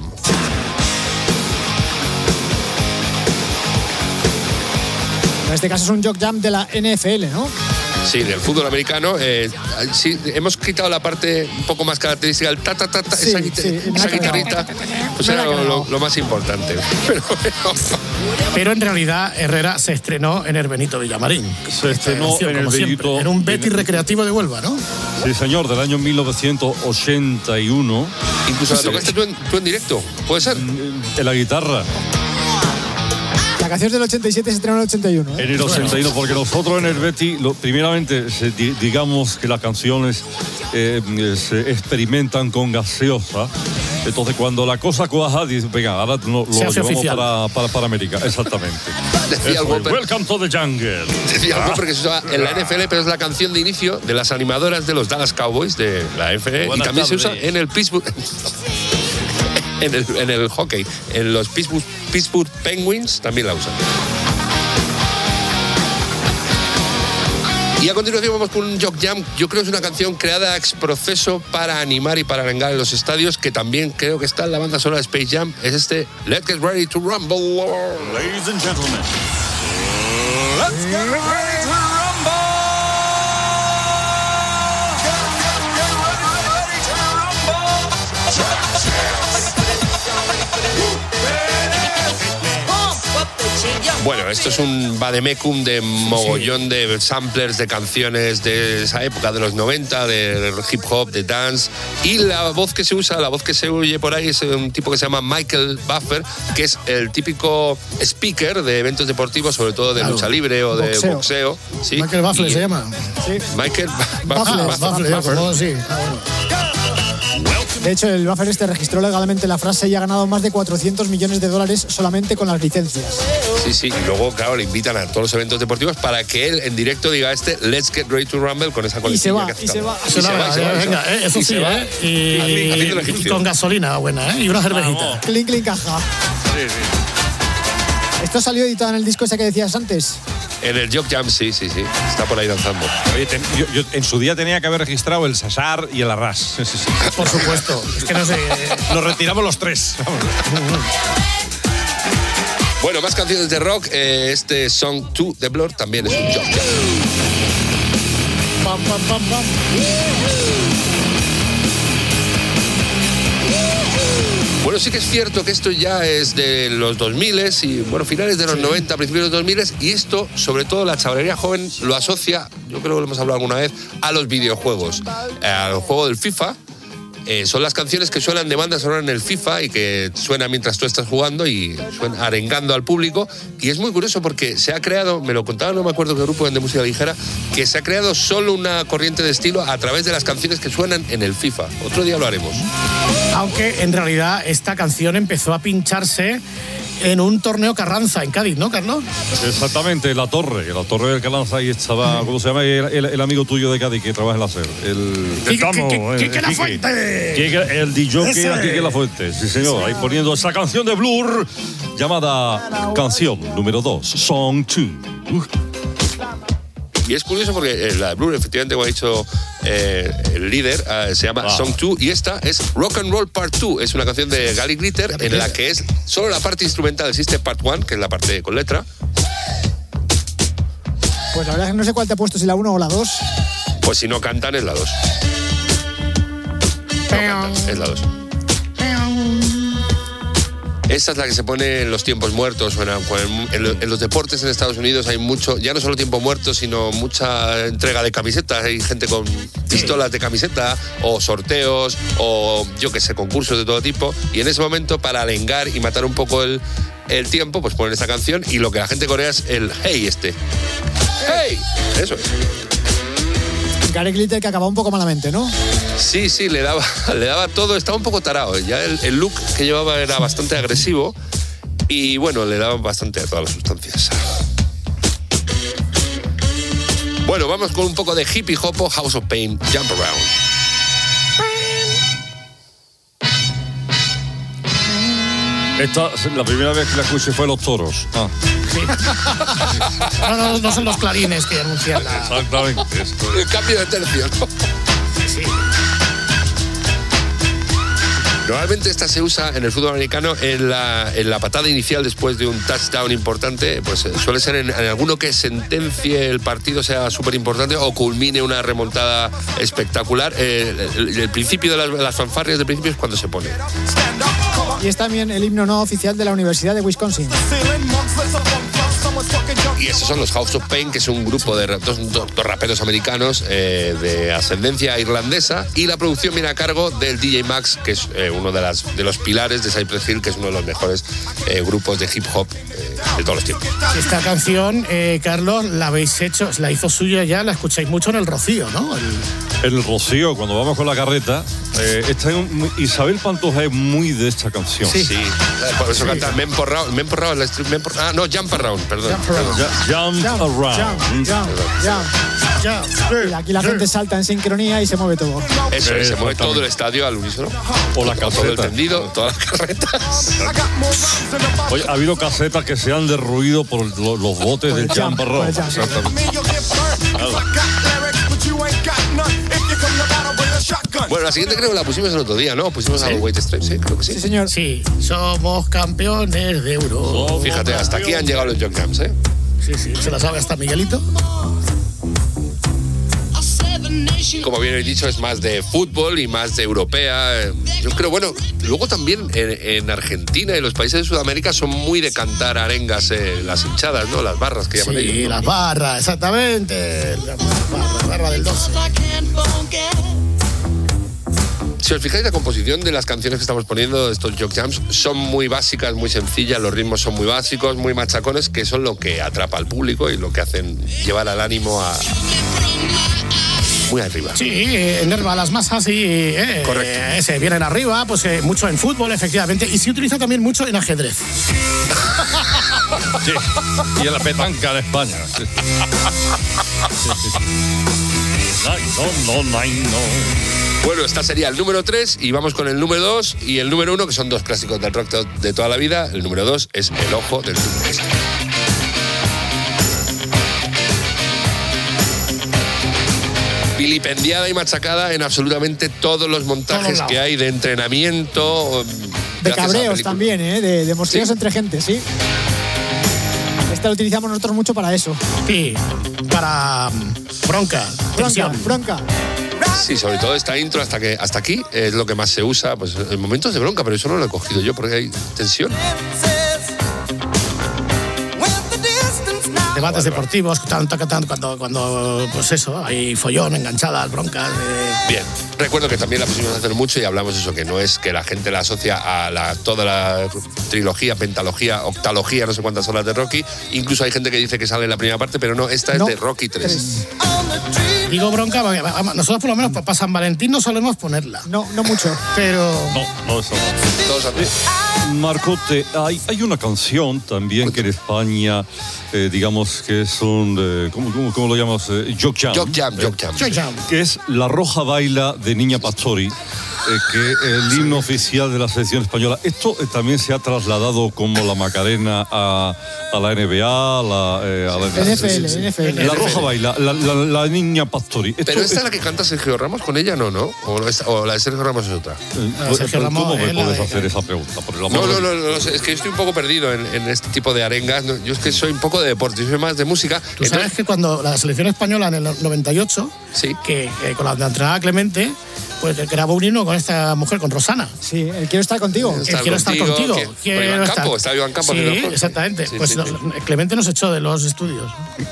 Speaker 12: En este caso es un Jock Jam de la N F L, ¿no?
Speaker 19: Sí, del fútbol americano. Eh, sí, hemos quitado la parte un poco más característica, el ta ta ta, ta
Speaker 12: Sí,
Speaker 19: esa, guita-
Speaker 12: sí, me
Speaker 19: esa
Speaker 12: ha quedado.
Speaker 19: guitarrita, pues
Speaker 12: Me
Speaker 19: era
Speaker 12: ha
Speaker 19: lo,
Speaker 12: quedado.
Speaker 19: lo- lo más importante. Pero,
Speaker 1: Pero en realidad Herrera se estrenó en el Benito Villamarín.
Speaker 13: Se estrenó
Speaker 1: Canción,
Speaker 13: en el
Speaker 1: como siempre,
Speaker 13: Benito-
Speaker 1: en un Betis recreativo de Huelva, ¿no?
Speaker 13: Sí, señor, del año mil novecientos ochenta y uno.
Speaker 19: incluso la
Speaker 13: Sí.
Speaker 19: tocaste tú en, tú en directo, ¿puede ser?
Speaker 13: En la guitarra.
Speaker 12: La canción es del ochenta y siete, se estrenó en el ochenta y uno. ¿eh?
Speaker 13: En el ochenta y uno, porque nosotros en el Betis, lo- primeramente, se- di- digamos que las canciones eh, se experimentan con gaseosa. Entonces, cuando la cosa cuaja, dice, venga, ahora no- lo
Speaker 1: Se hace
Speaker 13: llevamos
Speaker 1: oficial.
Speaker 13: para, para, para América. Exactamente.
Speaker 19: Decía
Speaker 13: Eso
Speaker 19: el
Speaker 13: es.
Speaker 19: Whopper.
Speaker 13: Welcome to the jungle.
Speaker 19: Decía algo porque se usaba en la N F L, pero es la canción de inicio de las animadoras de los Dallas Cowboys de la N F L. Y
Speaker 15: Buenas
Speaker 19: también se usa
Speaker 15: tardes.
Speaker 19: en el Pittsburgh. En el, en el hockey. En los Pittsburgh, Pittsburgh Penguins también la usan. Y a continuación vamos con un Jock Jam. Yo creo que es una canción creada ex proceso para animar y para arengar en los estadios, que también creo que está en la banda sonora de Space Jam. Es este Let's Get Ready to Rumble.
Speaker 16: Ladies and gentlemen, let's get ready to rumble!
Speaker 19: Bueno, esto es un vademecum de mogollón de samplers de canciones de esa época, de los noventa, de hip hop, de dance. Y la voz que se usa, la voz que se oye por ahí es un tipo que se llama Michael Buffer, que es el típico speaker de eventos deportivos, sobre todo de
Speaker 1: Claro.
Speaker 19: lucha libre o de
Speaker 1: Boxeo.
Speaker 19: boxeo. ¿sí?
Speaker 1: Michael Buffle
Speaker 19: Y-
Speaker 1: se llama.
Speaker 19: Michael
Speaker 1: Buffle,
Speaker 19: Buffer.
Speaker 1: Buffle, yo, como sí.
Speaker 12: De hecho, el Buffer este registró legalmente la frase y ha ganado más de cuatrocientos millones de dólares solamente con las licencias.
Speaker 19: Sí, sí, y luego, claro, le invitan a todos los eventos deportivos para que él en directo diga este Let's Get Ready to Rumble con esa
Speaker 12: Y se
Speaker 19: coletilla
Speaker 12: va,
Speaker 19: que hace
Speaker 12: y se
Speaker 19: tanto.
Speaker 12: va.
Speaker 19: Y se va, y se va, y se va.
Speaker 1: Venga, eh, eso
Speaker 19: Y
Speaker 1: sí,
Speaker 19: se va.
Speaker 1: ¿eh? Y,
Speaker 19: Haciendo el
Speaker 1: y
Speaker 19: egipcio.
Speaker 1: con gasolina buena, ¿eh? Y una cervecita.
Speaker 12: Clink, clink, caja.
Speaker 15: Sí, sí.
Speaker 12: ¿Esto salió editado en el disco ese que decías antes?
Speaker 19: En el Jock Jam, sí, sí, sí. Está por ahí danzando.
Speaker 15: Oye, ten- yo, yo en su día tenía que haber registrado el Sasar y el Arras. Sí, sí, sí.
Speaker 1: Por supuesto. Es que no sé.
Speaker 15: Los retiramos los tres.
Speaker 19: Bueno, más canciones de rock. Eh, este Song two de Blur también es un Jock Jam.
Speaker 1: Pam, pam, pam, pam.
Speaker 19: Bueno, sí que es cierto que esto ya es de los dos mil y, bueno, finales de los noventa, principios de los dos mil, y esto, sobre todo la chavalería joven, lo asocia, yo creo que lo hemos hablado alguna vez, a los videojuegos, eh, al juego del FIFA. Eh, son las canciones que suenan de banda sonora en el FIFA y que suenan mientras tú estás jugando y suenan arengando al público. Y es muy curioso porque se ha creado, me lo contaba, no me acuerdo qué grupo de música ligera, que se ha creado solo una corriente de estilo a través de las canciones que suenan en el FIFA. Otro día lo haremos.
Speaker 1: Aunque en realidad esta canción empezó a pincharse en un torneo Carranza en Cádiz, ¿no, Carlos?
Speaker 13: Exactamente, la torre, la torre del Calanza, ahí estaba, ¿cómo se llama? El, el- el amigo tuyo de Cádiz que trabaja en la SER. El
Speaker 1: Quique,
Speaker 13: Tamo,
Speaker 1: Quique,
Speaker 13: el-
Speaker 1: Quique
Speaker 13: el
Speaker 1: La Fuente.
Speaker 13: Quique, el D J
Speaker 1: Ese.
Speaker 13: era Quique La Fuente, sí señor, ahí poniendo esa canción de Blur llamada Canción número dos, Song two.
Speaker 19: Y es curioso porque eh, la de Blur, efectivamente, como ha dicho eh, el líder, eh, se llama
Speaker 13: Ah.
Speaker 19: Song two, y esta es Rock and Roll Part two. Es una canción de Gary Glitter en la que es solo la parte instrumental. Existe Part one, que es la parte con letra.
Speaker 12: Pues la verdad es que no sé cuál te ha puesto, si la uno o la dos.
Speaker 19: Pues si no cantan, es la dos. No cantan, es la dos. Esta es la que se pone en los tiempos muertos. Bueno, en, en- en los deportes en Estados Unidos hay mucho, ya no solo tiempo muerto, sino mucha entrega de camisetas. Hay gente con pistolas de camiseta, o sorteos, o yo qué sé, concursos de todo tipo. Y en ese momento, para alengar y matar un poco el, el tiempo, pues ponen esta canción y lo que la gente corea es el hey este. ¡Hey! Eso es.
Speaker 12: Gary Glitter, que acababa un poco malamente, ¿no?
Speaker 19: Sí, sí, le daba, le daba todo, estaba un poco tarado. Ya el, el look que llevaba era bastante agresivo y bueno, le daban bastante a todas las sustancias. Bueno, vamos con un poco de hippie hop, House of Pain, Jump Around.
Speaker 13: Esta, la primera vez que la escuché fue Los Toros. Ah.
Speaker 1: No, no, no son los clarines que anuncian la...
Speaker 13: Exactamente.
Speaker 19: El cambio de tercio, ¿no?
Speaker 1: Sí.
Speaker 19: Normalmente esta se usa en el fútbol americano en la, en la patada inicial después de un touchdown importante, pues suele ser en, en alguno que sentencie el partido, sea súper importante o culmine una remontada espectacular. Eh, el, el principio de las, las fanfarrias del principio es cuando se pone.
Speaker 12: Y es también el himno no oficial de la Universidad de Wisconsin.
Speaker 19: Y esos son los House of Pain, que es un grupo de dos, dos, dos raperos americanos eh, de ascendencia irlandesa, y la producción viene a cargo del D J Max, que es eh, uno de, las, de los pilares de Cypress Hill, que es uno de los mejores eh, grupos de hip hop eh, de todos los tiempos.
Speaker 1: Esta canción, eh, Carlos, la habéis hecho, la hizo suya ya, la escucháis mucho en el Rocío, ¿no? El...
Speaker 13: El Rocío, cuando vamos con la carreta, eh, está en, Isabel Pantoja es muy de esta canción.
Speaker 19: Sí, sí. Por eso sí. Canta Men por Round, Men por Round, Men por, ah, no, Jump Around, perdón.
Speaker 12: Jump Around.
Speaker 13: Jump, jump Around.
Speaker 12: Jump, jump, jump, jump. Y aquí la gente salta en sincronía y se mueve todo.
Speaker 19: Eso, eh, se mueve todo el estadio al unísono.
Speaker 13: O la caseta.
Speaker 19: Todo el tendido, todas las carretas.
Speaker 13: Oye, ha habido casetas que se han derruido por los, los botes del Jump Around.
Speaker 19: Bueno, la siguiente creo que la pusimos el otro día, ¿no? Pusimos ¿Sí? a los White Stripes, sí, creo que sí.
Speaker 12: Sí, señor.
Speaker 1: Sí, somos campeones de Europa.
Speaker 19: Fíjate, hasta aquí han llegado los Young Jams, ¿eh?
Speaker 1: Sí, sí, se la sabe hasta Miguelito.
Speaker 19: Como bien he dicho, es más de fútbol y más de europea. Yo creo, bueno, luego también en, en Argentina y los países de Sudamérica son muy de cantar arengas, eh, las hinchadas, ¿no? Las barras que llaman
Speaker 1: sí,
Speaker 19: ellos. Sí,
Speaker 1: ¿no? Las barras, exactamente. La barra, la barra del doce.
Speaker 19: Si os fijáis, la composición de las canciones que estamos poniendo, estos Jock Jams, son muy básicas, muy sencillas, los ritmos son muy básicos, muy machacones, que son lo que atrapa al público y lo que hacen llevar al ánimo a... muy arriba.
Speaker 1: Sí, enerva a las masas y eh,
Speaker 19: Correcto.
Speaker 1: Eh, se vienen arriba, pues eh, mucho en fútbol, efectivamente, y se utiliza también mucho en ajedrez.
Speaker 13: Sí, y en la petanca de España. Sí. Sí, sí. No, no, no, no.
Speaker 19: Bueno, esta sería el número tres y vamos con el número dos y el número uno, que son dos clásicos del rock de toda la vida. El número dos es El Ojo del Turco. Vilipendiada y machacada en absolutamente todos los montajes que hay de entrenamiento.
Speaker 12: De cabreos también, ¿eh? De, de mosqueos ¿Sí? entre gente, sí. Esta lo utilizamos nosotros mucho para eso.
Speaker 1: Sí, para um, bronca.
Speaker 12: Bronca, bronca.
Speaker 19: Sí, sobre todo esta intro hasta que hasta aquí es lo que más se usa, pues en momentos de bronca, pero eso no lo he cogido yo porque hay tensión.
Speaker 1: Debates deportivos, tan, tan, tan, cuando, cuando, pues eso, hay follón, enganchadas, broncas. Eh.
Speaker 19: Bien, recuerdo que también la pusimos hace mucho y hablamos eso, que no es que la gente la asocia a la, toda la trilogía, pentalogía, octalogía, no sé cuántas son las de Rocky. Incluso hay gente que dice que sale en la primera parte, pero no, esta no. es de Rocky tres.
Speaker 1: Digo bronca, porque nosotros por lo menos para San Valentín no solemos ponerla.
Speaker 12: No, no mucho.
Speaker 1: Pero...
Speaker 13: No, no eso no.
Speaker 19: Todos
Speaker 13: eh, Marcote, hay, hay una canción también que en España, eh, digamos que es un... Eh, ¿cómo, cómo, ¿Cómo lo llamamos? Eh, Jock Jam.
Speaker 19: Jock Jam, Jock Jam.
Speaker 13: Eh,
Speaker 1: Jam.
Speaker 13: Que es La Roja Baila de Niña Pastori. Eh, que el himno oficial de la selección española. Esto eh, también se ha trasladado como la Macarena a, a la N B A, a la, eh, a la
Speaker 12: N F L, N F L.
Speaker 13: La Roja Baila, la, la, la Niña Pastori.
Speaker 19: Esto, Pero esta es la que canta Sergio Ramos con ella, ¿no? ¿no? ¿O, esta, o la de Sergio Ramos es otra?
Speaker 1: Eh, Sergio Ramos,
Speaker 13: ¿Cómo me puedes
Speaker 1: la...
Speaker 13: hacer esa pregunta? Por el amor
Speaker 19: no, no,
Speaker 13: de...
Speaker 19: no, no, no sé, es que yo estoy un poco perdido en, en este tipo de arengas. Yo es que soy un poco de deporte, yo soy más de música.
Speaker 1: Tú Entonces... sabes que cuando la selección española en el noventa y ocho,
Speaker 19: sí.
Speaker 1: que, que con la entrenada Clemente, pues grabó un himno con esta mujer, con Rosana.
Speaker 12: Sí, el quiero estar contigo.
Speaker 1: El quiero estar contigo.
Speaker 19: Que,
Speaker 1: quiero
Speaker 19: Iván
Speaker 1: estar...
Speaker 19: Campo, está Iván Campo.
Speaker 1: Sí, exactamente. Sí, pues sí, los, sí. Clemente nos echó de los estudios.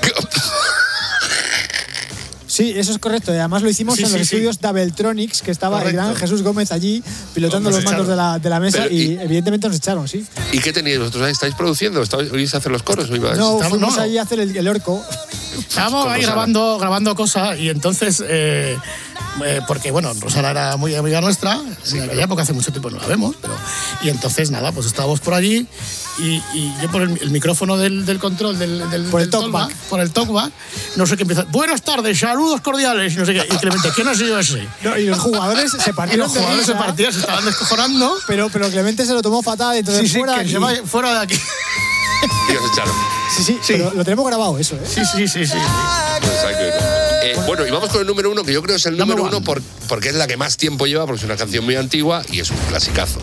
Speaker 12: Sí, eso es correcto. Y además lo hicimos sí, en los sí, estudios sí. Dabeltronics, que estaba correcto. El gran Jesús Gómez allí pilotando los mandos de la, de la mesa. Pero, y, y evidentemente nos echaron, sí.
Speaker 19: ¿Y qué teníais vosotros? ¿Estáis produciendo? ¿Oís a hacer los coros? ¿O ibas?
Speaker 12: No, fuimos no. allí a hacer el, el orco.
Speaker 1: Estábamos ahí grabando, grabando cosas y entonces... Eh, Eh, porque bueno, Rosana era muy amiga nuestra, sí, en aquella época hace mucho tiempo no la vemos, pero y entonces nada, pues estábamos por allí y, y yo por el, el micrófono del, del control del, del,
Speaker 12: por,
Speaker 1: del
Speaker 12: el talkback,
Speaker 1: por el talkback, no sé qué empieza, buenas tardes, saludos cordiales, y no sé qué, y Clemente, ¿quién ha sido ese?
Speaker 12: No, y los jugadores se partieron,
Speaker 1: y los jugadores se partían, se estaban descojonando,
Speaker 12: pero, pero Clemente se lo tomó fatal, entonces
Speaker 1: sí,
Speaker 12: fuera,
Speaker 1: sí, que
Speaker 12: y...
Speaker 1: se vaya fuera de aquí.
Speaker 19: y os echaron.
Speaker 12: Sí, sí, sí. Pero lo tenemos grabado eso, ¿eh?
Speaker 1: Sí, sí, sí, sí.
Speaker 19: Eh, bueno, y vamos con el número uno, que yo creo que es el número uno por, porque es la que más tiempo lleva, porque es una canción muy antigua y es un clasicazo.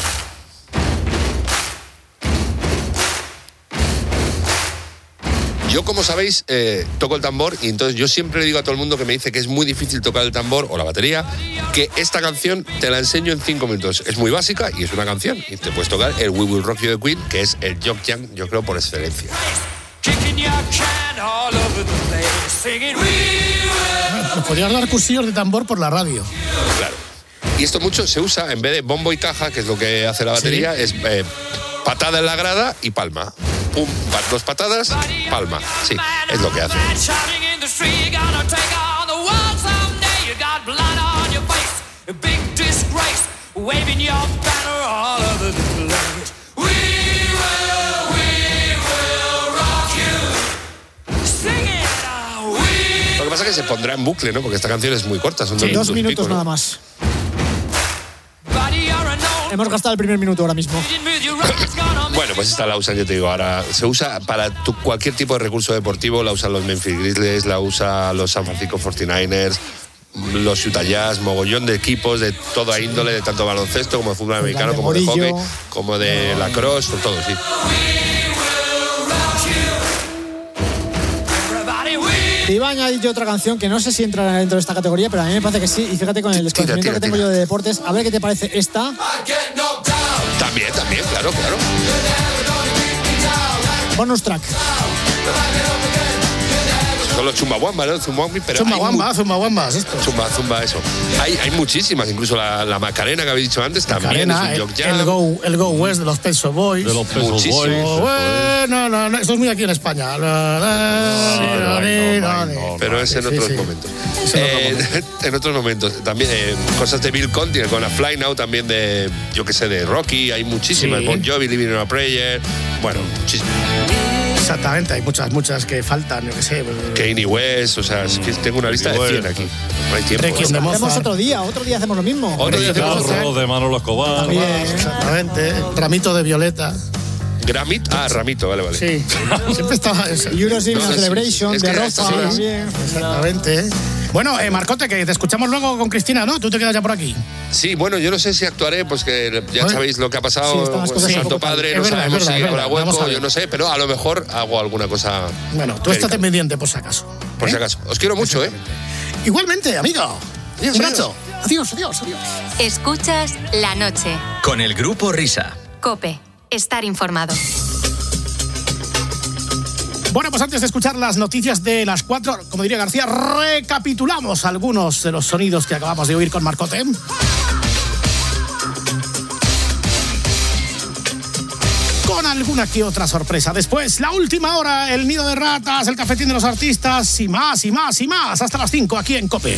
Speaker 19: Yo, como sabéis, eh, toco el tambor y entonces yo siempre le digo a todo el mundo que me dice que es muy difícil tocar el tambor o la batería, que esta canción te la enseño en cinco minutos. Es muy básica y es una canción. Y te puedes tocar el We Will Rock You de Queen, que es el Jock Jam, yo creo, por excelencia.
Speaker 1: Nos podrías dar cursillos de tambor por la radio.
Speaker 19: Claro. Y esto mucho se usa, en vez de bombo y caja, que es lo que hace la batería, sí. es eh, patada en la grada y palma. Pum, dos patadas, palma. Sí, es lo que hace. Lo que pasa es que se pondrá en bucle, ¿no? Porque esta canción es muy corta, son
Speaker 12: sí,
Speaker 19: dos,
Speaker 12: dos minutos,
Speaker 19: pico, ¿no?
Speaker 12: nada más. Hemos gastado el primer minuto ahora mismo.
Speaker 19: Bueno, pues esta la usan, yo te digo, ahora se usa para tu, cualquier tipo de recurso deportivo, la usan los Memphis Grizzlies, la usan los San Francisco cuarenta y nueve ers, los Utah Jazz, mogollón de equipos de toda índole, de tanto baloncesto como de fútbol americano, como de hockey, como de lacrosse, todo, sí.
Speaker 12: Iván ha dicho otra canción que no sé si entra dentro de esta categoría, pero a mí me parece que sí. Y fíjate con el desconocimiento tira, tira, que tengo tira. yo de deportes. A ver qué te parece esta.
Speaker 19: También, también, claro, claro.
Speaker 12: Bonus track.
Speaker 19: Son los Chumbawamba, ¿no? Zumbawamba, pero
Speaker 1: Chumbawamba, Zumbawamba, es esto.
Speaker 19: Zumba, Zumba, eso. Hay, hay muchísimas, incluso la, la Macarena que habéis dicho antes también
Speaker 1: Macarena,
Speaker 19: es un Jock
Speaker 1: el,
Speaker 19: Jam.
Speaker 1: el, Go, el Go West de los Pet Shop Boys.
Speaker 15: De los Pet Shop Boys.
Speaker 1: Bueno, no, no, esto es muy aquí en España.
Speaker 19: Pero es en otros sí, sí. momentos. Es en, eh, otro momento. en otros momentos. También eh, cosas de Bill Conti, con la Fly Now, también de, yo qué sé, de Rocky. Hay muchísimas. Sí. Bon Jovi, Living on a Prayer. Bueno, muchísimas.
Speaker 1: Exactamente, hay muchas, muchas que faltan, yo qué sé.
Speaker 19: Kanye West, o sea, es que tengo una lista de cien aquí. No hay tiempo.
Speaker 12: ¿no? Hacemos otro día, otro día hacemos lo mismo.
Speaker 19: Otro día hacemos
Speaker 15: Carro de Manolo Escobar.
Speaker 1: También, exactamente. Ramito de Violeta.
Speaker 19: Gramit, ah, Ramito, vale, vale.
Speaker 1: Sí, siempre estaba eso.
Speaker 12: Eurocinema no, Celebration,
Speaker 19: es
Speaker 12: de
Speaker 19: que
Speaker 12: Rosa también.
Speaker 1: Exactamente. Bueno, eh, Marcote, que te escuchamos luego con Cristina, ¿no? Tú te quedas ya por aquí.
Speaker 19: Sí, bueno, yo no sé si actuaré, pues que ya sabéis lo que ha pasado. Sí, pues, Santo Padre, no verdad, sabemos verdad, si habrá hueco, yo no sé, pero a lo mejor hago alguna cosa.
Speaker 1: Bueno, tú estate pendiente por si acaso.
Speaker 19: Por
Speaker 1: ¿eh?
Speaker 19: si acaso. Os quiero mucho, ¿eh?
Speaker 1: Igualmente, amigo.
Speaker 19: Adiós,
Speaker 1: Un abrazo. Adiós, adiós, adiós.
Speaker 3: Escuchas La Noche.
Speaker 2: Con el Grupo Risa.
Speaker 3: COPE. Estar informado.
Speaker 1: Bueno, pues antes de escuchar las noticias de las cuatro, como diría García, recapitulamos algunos de los sonidos que acabamos de oír con Marcote. Con alguna que otra sorpresa. Después, la última hora, el nido de ratas, el cafetín de los artistas y más, y más, y más. Hasta las cinco aquí en COPE.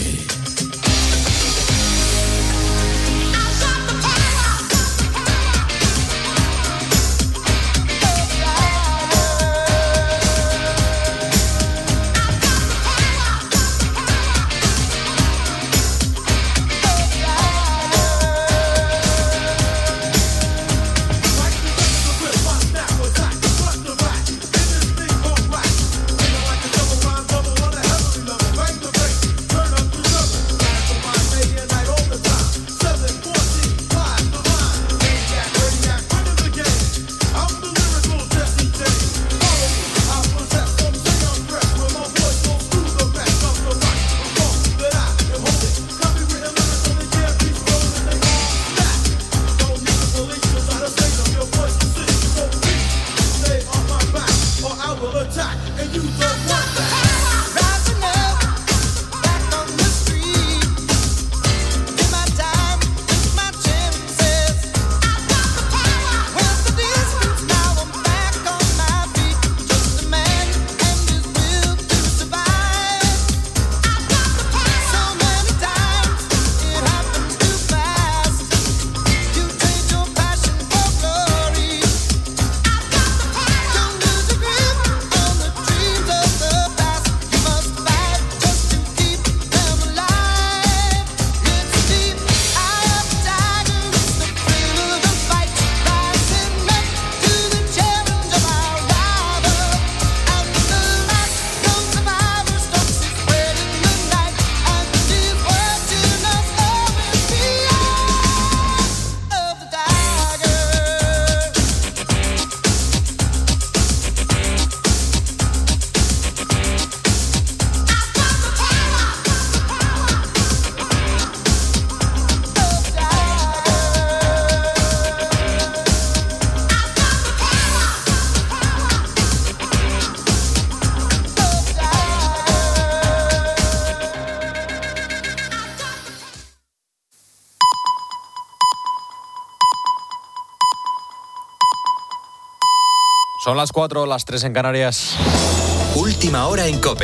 Speaker 4: Son las cuatro, las tres en Canarias.
Speaker 2: Última hora en COPE.